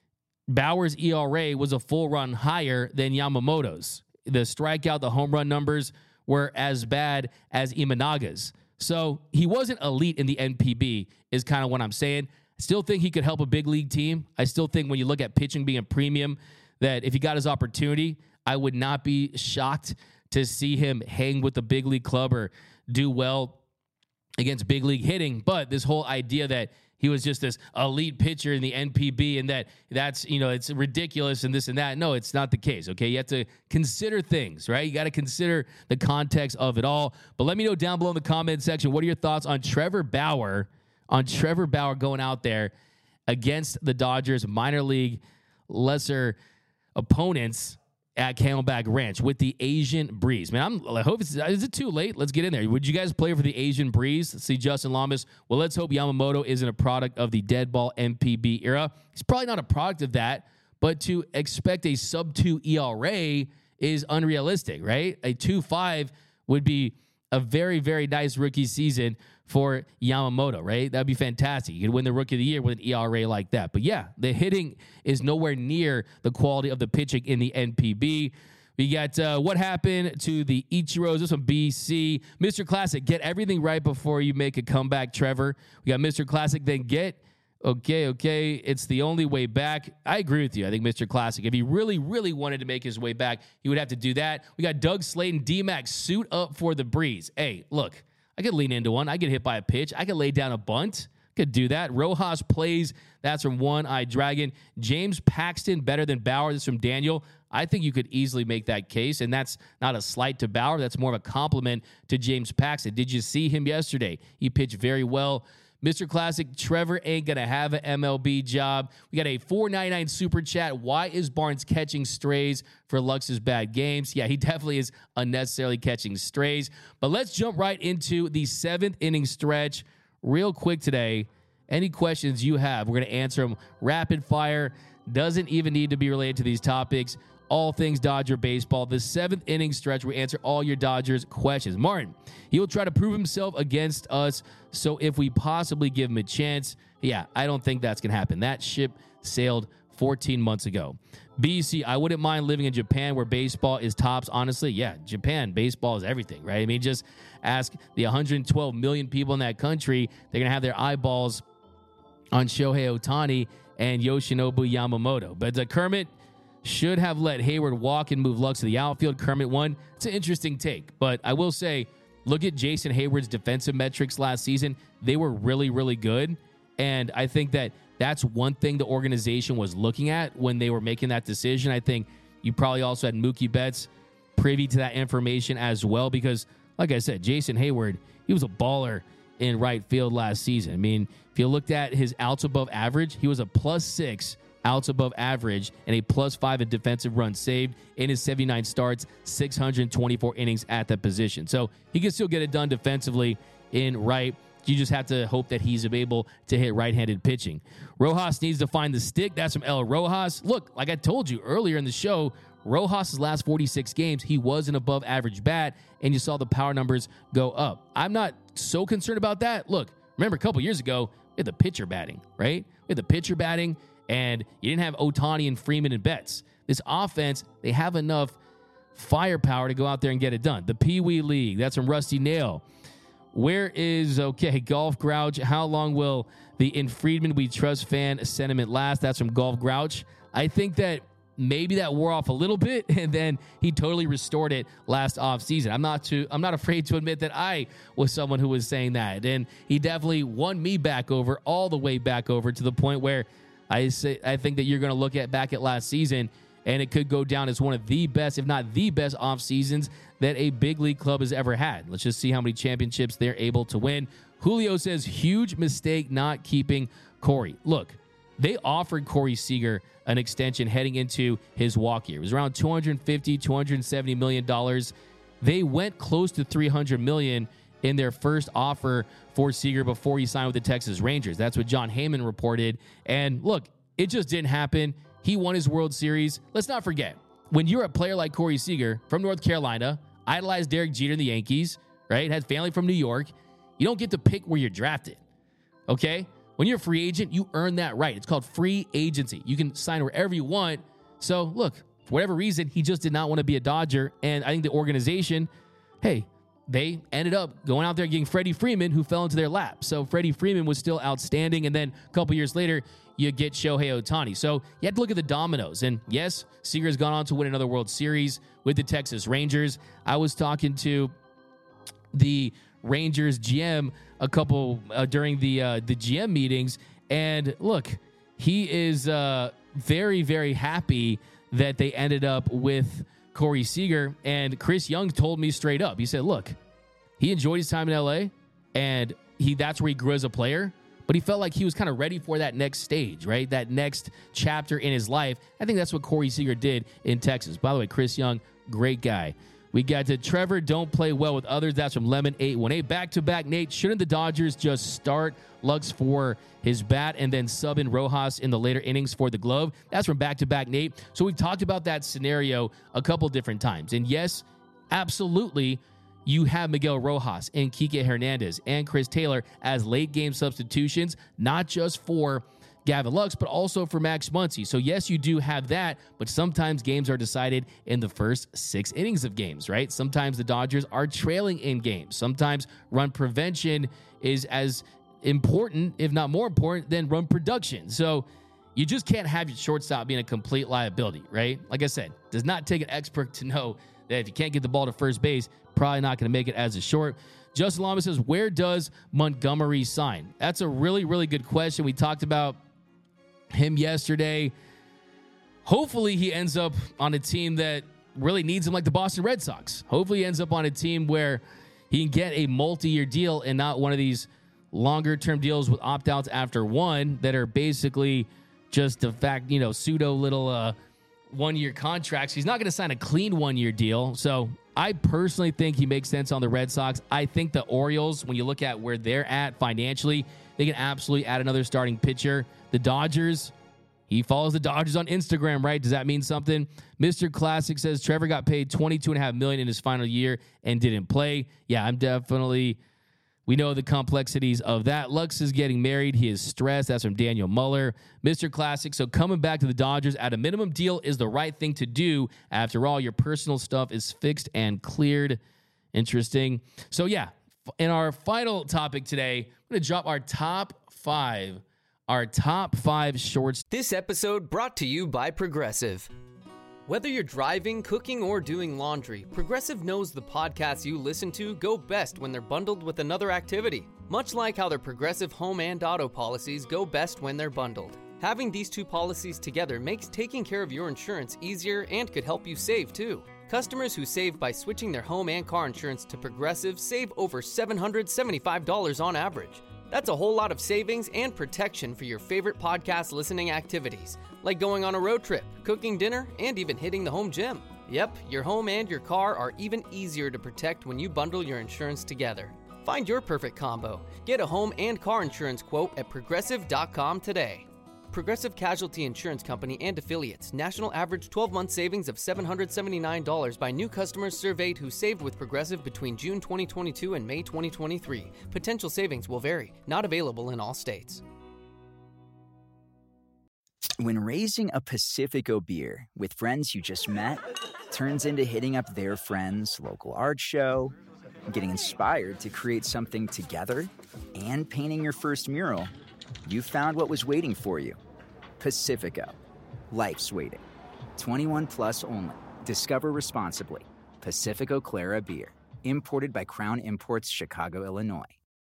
Bauer's E R A was a full run higher than Yamamoto's. The strikeout, the home run numbers were as bad as Imanaga's. So he wasn't elite in the N P B is kind of what I'm saying. I still think he could help a big league team. I still think when you look at pitching being a premium, that if he got his opportunity, I would not be shocked to see him hang with the big league club or do well against big league hitting. But this whole idea that he was just this elite pitcher in the N P B and that that's, you know, it's ridiculous and this and that. No, it's not the case. Okay. You have to consider things, right? You got to consider the context of it all. But let me know down below in the comment section, what are your thoughts on Trevor Bauer, on Trevor Bauer going out there against the Dodgers minor league lesser opponents at Camelback Ranch with the Asian Breeze. Man, I'm, I hope it's, is it too late? Let's get in there. Would you guys play for the Asian Breeze? Let's see Justin Lamas. Well, let's hope Yamamoto isn't a product of the dead ball M P B era. He's probably not a product of that, but to expect a sub two E R A is unrealistic, right? A two five would be a very, very nice rookie season for Yamamoto, right? That'd be fantastic. You could win the Rookie of the Year with an E R A like that. But yeah, the hitting is nowhere near the quality of the pitching in the N P B. We got uh, what happened to the Ichiros. This one, B C. Mister Classic, get everything right before you make a comeback, Trevor. We got Mister Classic, then get. Okay, okay, it's the only way back. I agree with you. I think Mister Classic, if he really, really wanted to make his way back, he would have to do that. We got Doug Slayton, D-Mac, suit up for the Breeze. Hey, look, I could lean into one. I get hit by a pitch. I could lay down a bunt. Could do that. Rojas plays. That's from One Eye Dragon. James Paxton, better than Bauer. This is from Daniel. I think you could easily make that case, and that's not a slight to Bauer. That's more of a compliment to James Paxton. Did you see him yesterday? He pitched very well. Mister Classic, Trevor ain't going to have an M L B job. We got a four ninety-nine super chat. Why is Barnes catching strays for Lux's bad games? Yeah, he definitely is unnecessarily catching strays. But let's jump right into the seventh inning stretch real quick today. Any questions you have, we're going to answer them rapid fire. Doesn't even need to be related to these topics. All things Dodger baseball. The seventh inning stretch, we answer all your Dodgers questions. Martin, he will try to prove himself against us, so if we possibly give him a chance, yeah, I don't think that's going to happen. That ship sailed fourteen months ago. B C, I wouldn't mind living in Japan where baseball is tops. Honestly, yeah, Japan, baseball is everything, right? I mean, just ask the one hundred twelve million people in that country. They're going to have their eyeballs on Shohei Ohtani and Yoshinobu Yamamoto. But the Kermit should have let Hayward walk and move Lux to the outfield. Kermit won. It's an interesting take, but I will say, look at Jason Hayward's defensive metrics last season. They were really, really good, and I think that that's one thing the organization was looking at when they were making that decision. I think you probably also had Mookie Betts privy to that information as well because, like I said, Jason Hayward, he was a baller in right field last season. I mean, if you looked at his outs above average, he was a plus six outs above average and a plus five in defensive runs saved in his seventy-nine starts, six hundred twenty-four innings at that position. So he can still get it done defensively in right. You just have to hope that he's able to hit right-handed pitching. Rojas needs to find the stick. That's from El Rojas. Look, like I told you earlier in the show, Rojas' last forty-six games, he was an above average bat, and you saw the power numbers go up. I'm not so concerned about that. Look, remember a couple years ago, we had the pitcher batting, right? We had the pitcher batting, and you didn't have Ohtani and Freeman and Betts. This offense, they have enough firepower to go out there and get it done. The Pee Wee League, that's from Rusty Nail. Where is, okay, Golf Grouch, how long will the In Friedman We Trust fan sentiment last? That's from Golf Grouch. I think that maybe that wore off a little bit, and then he totally restored it last offseason. I'm not too, I'm not afraid to admit that I was someone who was saying that, and he definitely won me back over, all the way back over, to the point where I say I think that you're going to look at back at last season, and it could go down as one of the best, if not the best, off seasons that a big league club has ever had. Let's just see how many championships they're able to win. Julio says, huge mistake not keeping Corey. Look, they offered Corey Seager an extension heading into his walk year. It was around two hundred fifty, two hundred seventy million dollars. They went close to three hundred million dollars in their first offer for Seager before he signed with the Texas Rangers. That's what John Heyman reported. And look, it just didn't happen. He won his World Series. Let's not forget, when you're a player like Corey Seager from North Carolina, idolized Derek Jeter in the Yankees, right? Had family from New York. You don't get to pick where you're drafted, okay? When you're a free agent, you earn that right. It's called free agency. You can sign wherever you want. So, look, for whatever reason, he just did not want to be a Dodger. And I think the organization, hey, they ended up going out there getting Freddie Freeman, who fell into their lap. So Freddie Freeman was still outstanding. And then a couple years later, you get Shohei Ohtani. So you have to look at the dominoes. And yes, Seager has gone on to win another World Series with the Texas Rangers. I was talking to the Rangers G M a couple uh, during the uh, the G M meetings, and look, he is uh, very, very happy that they ended up with Corey Seager. And Chris Young told me straight up, he said, look, he enjoyed his time in L A, and he that's where he grew as a player, but he felt like he was kind of ready for that next stage, right? That next chapter in his life. I think that's what Corey Seager did in Texas. By the way, Chris Young, great guy. We got to Trevor, don't play well with others. That's from Lemon eight one eight. Back-to-back, Nate. Shouldn't the Dodgers just start Lux for his bat and then sub in Rojas in the later innings for the glove? That's from back-to-back, Nate. So we've talked about that scenario a couple different times. And yes, absolutely, you have Miguel Rojas and Kike Hernandez and Chris Taylor as late-game substitutions, not just for Gavin Lux, but also for Max Muncy. So yes, you do have that, but sometimes games are decided in the first six innings of games, right? Sometimes the Dodgers are trailing in games. Sometimes run prevention is as important, if not more important, than run production. So you just can't have your shortstop being a complete liability, right? Like I said, does not take an expert to know that if you can't get the ball to first base, probably not going to make it as a short. Justin Lama says, where does Montgomery sign? That's a really, really good question. We talked about him yesterday. Hopefully he ends up on a team that really needs him, like the Boston Red Sox. Hopefully he ends up on a team where he can get a multi-year deal and not one of these longer-term deals with opt-outs after one that are basically just the fact, you know, pseudo little uh, one-year contracts. He's not going to sign a clean one-year deal. So I personally think he makes sense on the Red Sox. I think the Orioles, when you look at where they're at financially, they can absolutely add another starting pitcher. The Dodgers, he follows the Dodgers on Instagram, right? Does that mean something? Mister Classic says Trevor got paid twenty-two point five million dollars in his final year and didn't play. Yeah, I'm definitely, we know the complexities of that. Lux is getting married. He is stressed. That's from Daniel Muller. Mister Classic, so coming back to the Dodgers at a minimum deal is the right thing to do. After all, your personal stuff is fixed and cleared. Interesting. So yeah, in our final topic today, I'm going to drop our top five Our top five shorts. This episode brought to you by Progressive. Whether you're driving, cooking, or doing laundry, Progressive knows the podcasts you listen to go best when they're bundled with another activity. Much like how their Progressive home and auto policies go best when they're bundled. Having these two policies together makes taking care of your insurance easier and could help you save too. Customers who save by switching their home and car insurance to Progressive save over seven hundred seventy-five dollars on average. That's a whole lot of savings and protection for your favorite podcast listening activities, like going on a road trip, cooking dinner, and even hitting the home gym. Yep, your home and your car are even easier to protect when you bundle your insurance together. Find your perfect combo. Get a home and car insurance quote at progressive dot com today. Progressive Casualty Insurance Company and Affiliates. National average twelve-month savings of seven hundred seventy-nine dollars by new customers surveyed who saved with Progressive between June twenty twenty-two and May twenty twenty-three. Potential savings will vary. Not available in all states. When raising a Pacifico beer with friends you just met turns into hitting up their friend's local art show, getting inspired to create something together, and painting your first mural, you found what was waiting for you. Pacifico. Life's waiting. twenty-one plus only. Discover responsibly. Pacifico Clara Beer. Imported by Crown Imports, Chicago, Illinois.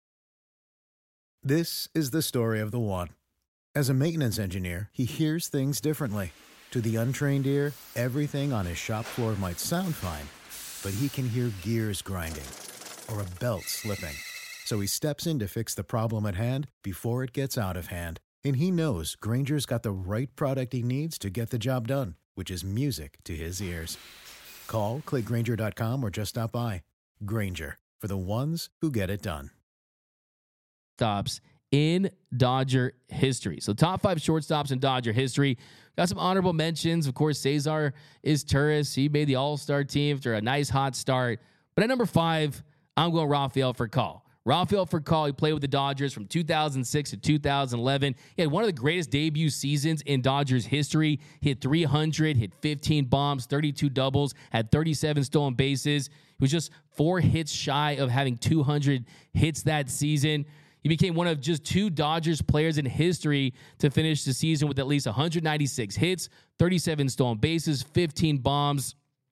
This is the story of the one. As a maintenance engineer, he hears things differently. To the untrained ear, everything on his shop floor might sound fine, but he can hear gears grinding or a belt slipping. So he steps in to fix the problem at hand before it gets out of hand. And he knows Grainger's got the right product he needs to get the job done, which is music to his ears. Call, click Grainger dot com, or just stop by. Grainger, for the ones who get it done. Stops in Dodger history. So top five shortstops in Dodger history. Got some honorable mentions. Of course, Cesar Izturis. He made the All-Star team after a nice hot start. But at number five, I'm going Rafael Furcal. Rafael Furcal, he played with the Dodgers from two thousand six to two thousand eleven. He had one of the greatest debut seasons in Dodgers history. He hit three hundred, hit fifteen bombs, thirty-two doubles, had thirty-seven stolen bases. He was just four hits shy of having two hundred hits that season. He became one of just two Dodgers players in history to finish the season with at least one hundred ninety-six hits, thirty-seven stolen bases, fifteen bombs.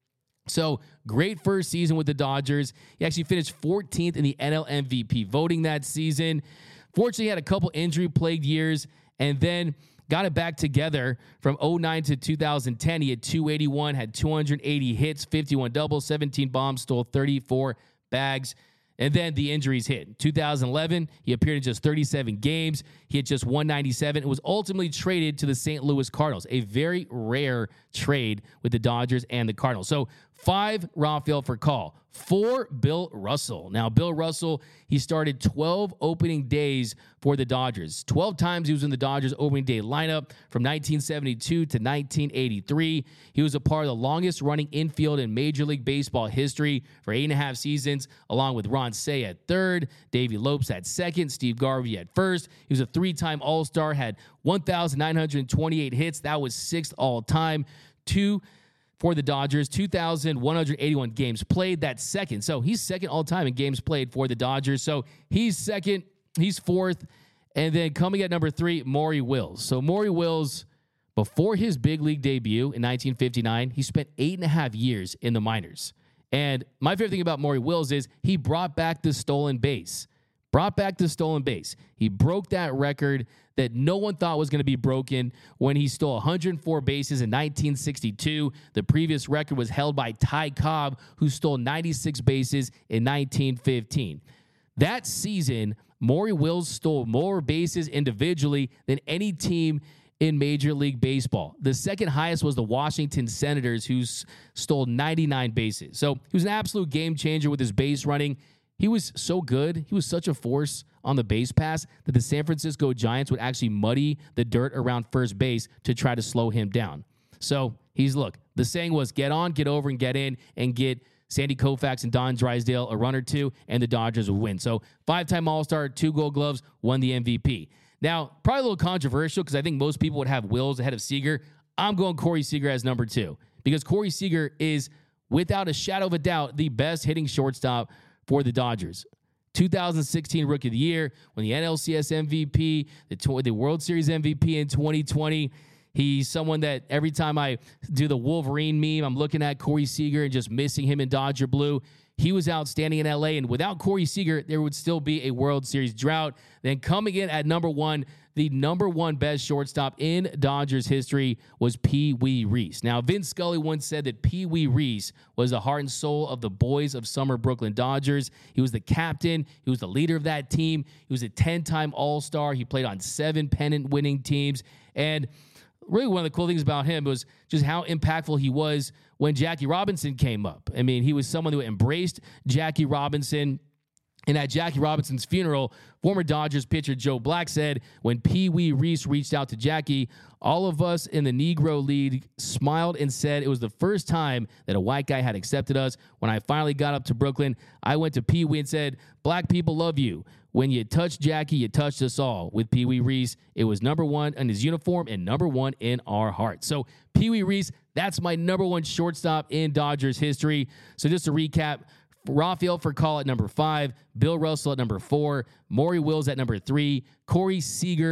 So great first season with the Dodgers. He actually finished fourteenth in the N L M V P voting that season. Fortunately, he had a couple injury-plagued years and then got it back together from oh nine to two thousand ten. He had two eighty-one, had two hundred eighty hits, fifty-one doubles, seventeen bombs, stole thirty-four bags. And then the injuries hit. In two thousand eleven, he appeared in just thirty-seven games. He had just one ninety-seven and was ultimately traded to the Saint Louis Cardinals. A very rare trade with the Dodgers and the Cardinals. So five, Rafael Furcal. Four, Bill Russell. Now, Bill Russell, he started twelve opening days for the Dodgers. twelve times he was in the Dodgers opening day lineup from nineteen seventy-two to nineteen eighty-three. He was a part of the longest running infield in Major League Baseball history for eight and a half seasons, along with Ron Cey at third, Davey Lopes at second, Steve Garvey at first. He was a three-time All-Star, had one thousand nine hundred twenty-eight hits. That was sixth all-time. Two for the Dodgers, two thousand one hundred eighty-one games played. That's second. So he's second all-time in games played for the Dodgers. So he's second. He's fourth. And then coming at number three, Maury Wills. So Maury Wills, before his big league debut in nineteen fifty-nine, he spent eight and a half years in the minors. And my favorite thing about Maury Wills is he brought back the stolen base. Brought back the stolen base. He broke that record that no one thought was going to be broken when he stole one hundred four bases in nineteen sixty-two. The previous record was held by Ty Cobb, who stole ninety-six bases in nineteen fifteen. That season, Maury Wills stole more bases individually than any team in Major League Baseball. The second highest was the Washington Senators, who stole ninety-nine bases. So he was an absolute game changer with his base running. He was so good. He was such a force on the base pass that the San Francisco Giants would actually muddy the dirt around first base to try to slow him down. So he's, look, the saying was get on, get over, and get in, and get Sandy Koufax and Don Drysdale a run or two, and the Dodgers would win. So five-time All-Star, two Gold Gloves, won the M V P. Now, probably a little controversial because I think most people would have Wills ahead of Seager. I'm going Corey Seager as number two because Corey Seager is, without a shadow of a doubt, the best hitting shortstop for the Dodgers. two thousand sixteen Rookie of the Year, won the N L C S M V P, the, tw- the World Series M V P in twenty twenty. He's someone that every time I do the Wolverine meme, I'm looking at Corey Seager and just missing him in Dodger blue. He was outstanding in L A, and without Corey Seager, there would still be a World Series drought. Then coming in at number one, the number one best shortstop in Dodgers history was Pee Wee Reese. Now, Vince Scully once said that Pee Wee Reese was the heart and soul of the boys of summer Brooklyn Dodgers. He was the captain. He was the leader of that team. He was a ten-time All-Star. He played on seven pennant-winning teams. And really one of the cool things about him was just how impactful he was when Jackie Robinson came up. I mean, he was someone who embraced Jackie Robinson. And at Jackie Robinson's funeral, former Dodgers pitcher Joe Black said, when Pee Wee Reese reached out to Jackie, all of us in the Negro League smiled and said it was the first time that a white guy had accepted us. When I finally got up to Brooklyn, I went to Pee Wee and said, black people love you. When you touched Jackie, you touched us all. With Pee Wee Reese, it was number one in his uniform and number one in our hearts. So Pee Wee Reese, that's my number one shortstop in Dodgers history. So just to recap, Rafael Furcal at number five, Bill Russell at number four, Maury Wills at number three, Corey Seager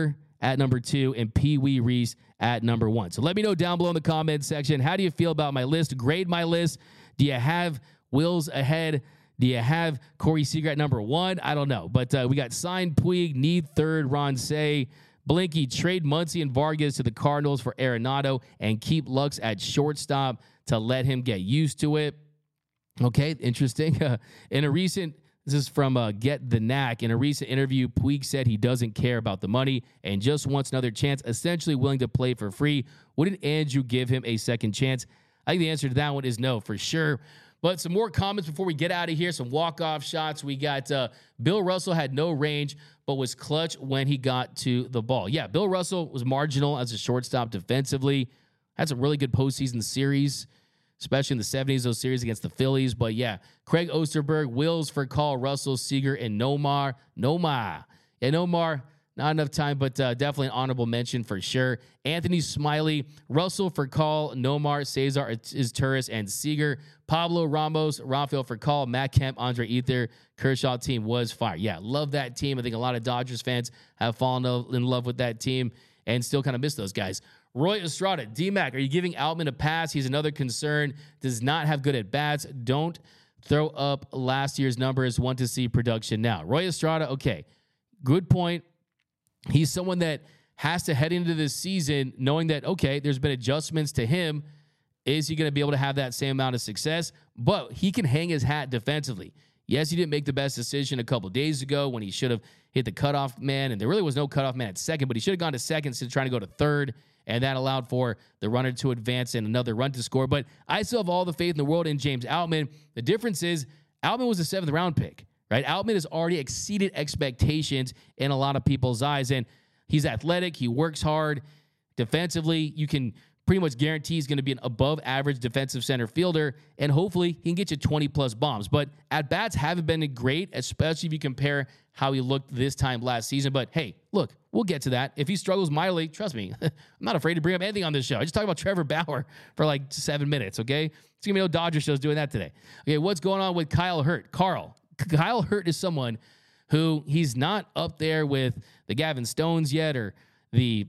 at number two and Pee Wee Reese at number one. So let me know down below in the comment section, how do you feel about my list? Grade my list. Do you have Wills ahead? Do you have Corey Seager at number one? I don't know. But uh, we got signed Puig, need third, Ron Say, Blinky, trade Muncy and Vargas to the Cardinals for Arenado and keep Lux at shortstop to let him get used to it. Okay, interesting. Uh, in a recent, this is from uh, Get the Knack. In a recent interview, Puig said he doesn't care about the money and just wants another chance, essentially willing to play for free. Wouldn't Andrew give him a second chance? I think the answer to that one is no, for sure. But some more comments before we get out of here. Some walk-off shots. We got uh, Bill Russell had no range, but was clutch when he got to the ball. Yeah, Bill Russell was marginal as a shortstop defensively. Had some really good postseason series, especially in the seventies, those series against the Phillies. But yeah, Craig Osterberg, Wills for call, Russell, Seager, and Nomar. Nomar. Yeah, Nomar, not enough time, but uh, definitely an honorable mention for sure. Anthony Smiley, Russell for call, Nomar, Cesar Izturis, and Seager. Pablo Ramos, Rafael for call, Matt Kemp, Andre Ether, Kershaw team was fire. Yeah, love that team. I think a lot of Dodgers fans have fallen in love with that team and still kind of miss those guys. Roy Estrada, D-Mac, are you giving Outman a pass? He's another concern. Does not have good at-bats. Don't throw up last year's numbers. Want to see production now. Roy Estrada, okay, good point. He's someone that has to head into this season knowing that, okay, there's been adjustments to him. Is he going to be able to have that same amount of success? But he can hang his hat defensively. Yes, he didn't make the best decision a couple days ago when he should have hit the cutoff man, and there really was no cutoff man at second, but he should have gone to second instead of trying to go to third, and that allowed for the runner to advance and another run to score. But I still have all the faith in the world in James Outman. The difference is Outman was a seventh round pick, right? Outman has already exceeded expectations in a lot of people's eyes, and he's athletic. He works hard. Defensively, you can pretty much guarantee he's going to be an above average defensive center fielder, and hopefully he can get you twenty plus bombs. But at bats haven't been great, especially if you compare how he looked this time last season. But hey, look, we'll get to that. If he struggles mightily, trust me, I'm not afraid to bring up anything on this show. I just talked about Trevor Bauer for like seven minutes, okay? It's going to be no Dodger shows doing that today. Okay, what's going on with Kyle Hurt? Carl, Kyle Hurt is someone who he's not up there with the Gavin Stones yet or the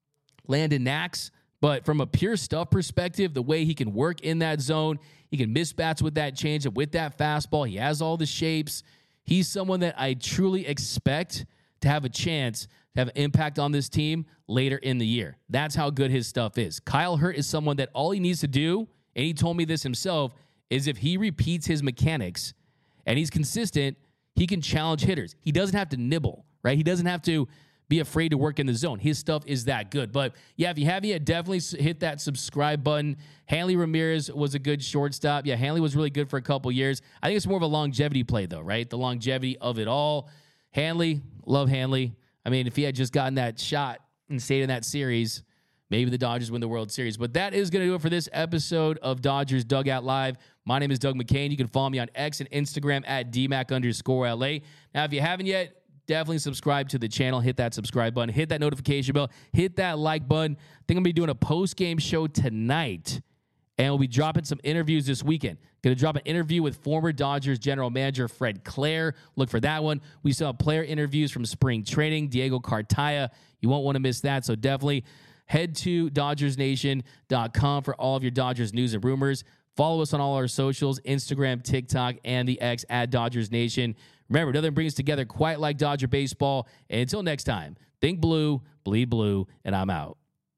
Landon Knacks, but from a pure stuff perspective, the way he can work in that zone, he can miss bats with that changeup, with that fastball. He has all the shapes. He's someone that I truly expect to have a chance to have an impact on this team later in the year. That's how good his stuff is. Kyle Hurt is someone that all he needs to do, and he told me this himself, is if he repeats his mechanics and he's consistent, he can challenge hitters. He doesn't have to nibble, right? He doesn't have to be afraid to work in the zone. His stuff is that good. But yeah, if you haven't yet, definitely hit that subscribe button. Hanley Ramirez was a good shortstop. Yeah, Hanley was really good for a couple years. I think it's more of a longevity play, though, right? The longevity of it all. Hanley, love Hanley. I mean, if he had just gotten that shot and stayed in that series, maybe the Dodgers win the World Series. But that is going to do it for this episode of Dodgers Dugout Live. My name is Doug McCain. You can follow me on X and Instagram at DMac underscore LA. Now, if you haven't yet, definitely subscribe to the channel. Hit that subscribe button. Hit that notification bell. Hit that like button. I think I'm going to be doing a post-game show tonight, and we'll be dropping some interviews this weekend. Going to drop an interview with former Dodgers general manager Fred Clare. Look for that one. We saw player interviews from spring training, Diego Cartaya. You won't want to miss that, so definitely head to Dodgers Nation dot com for all of your Dodgers news and rumors. Follow us on all our socials, Instagram, TikTok, and the X at Dodgers Nation. Remember, nothing brings us together quite like Dodger baseball. And until next time, think blue, bleed blue, and I'm out.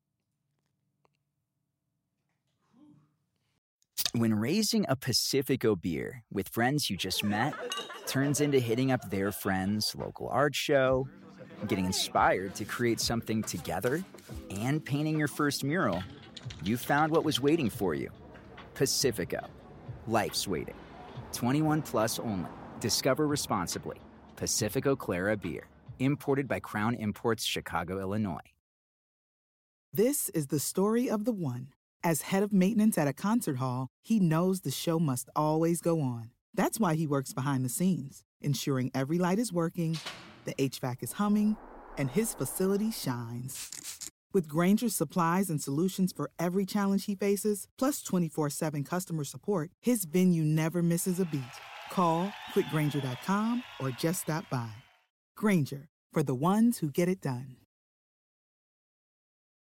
When raising a Pacifico beer with friends you just met turns into hitting up their friend's local art show, getting inspired to create something together, and painting your first mural, you found what was waiting for you. Pacifico. Life's waiting. twenty-one plus only. Discover responsibly. Pacifico Clara Beer. Imported by Crown Imports, Chicago, Illinois. This is the story of the one. As head of maintenance at a concert hall, he knows the show must always go on. That's why he works behind the scenes, ensuring every light is working, the H V A C is humming, and his facility shines. With Grainger's supplies and solutions for every challenge he faces, plus twenty-four seven customer support, his venue never misses a beat. Call quick grainger dot com or just stop by. Grainger, for the ones who get it done.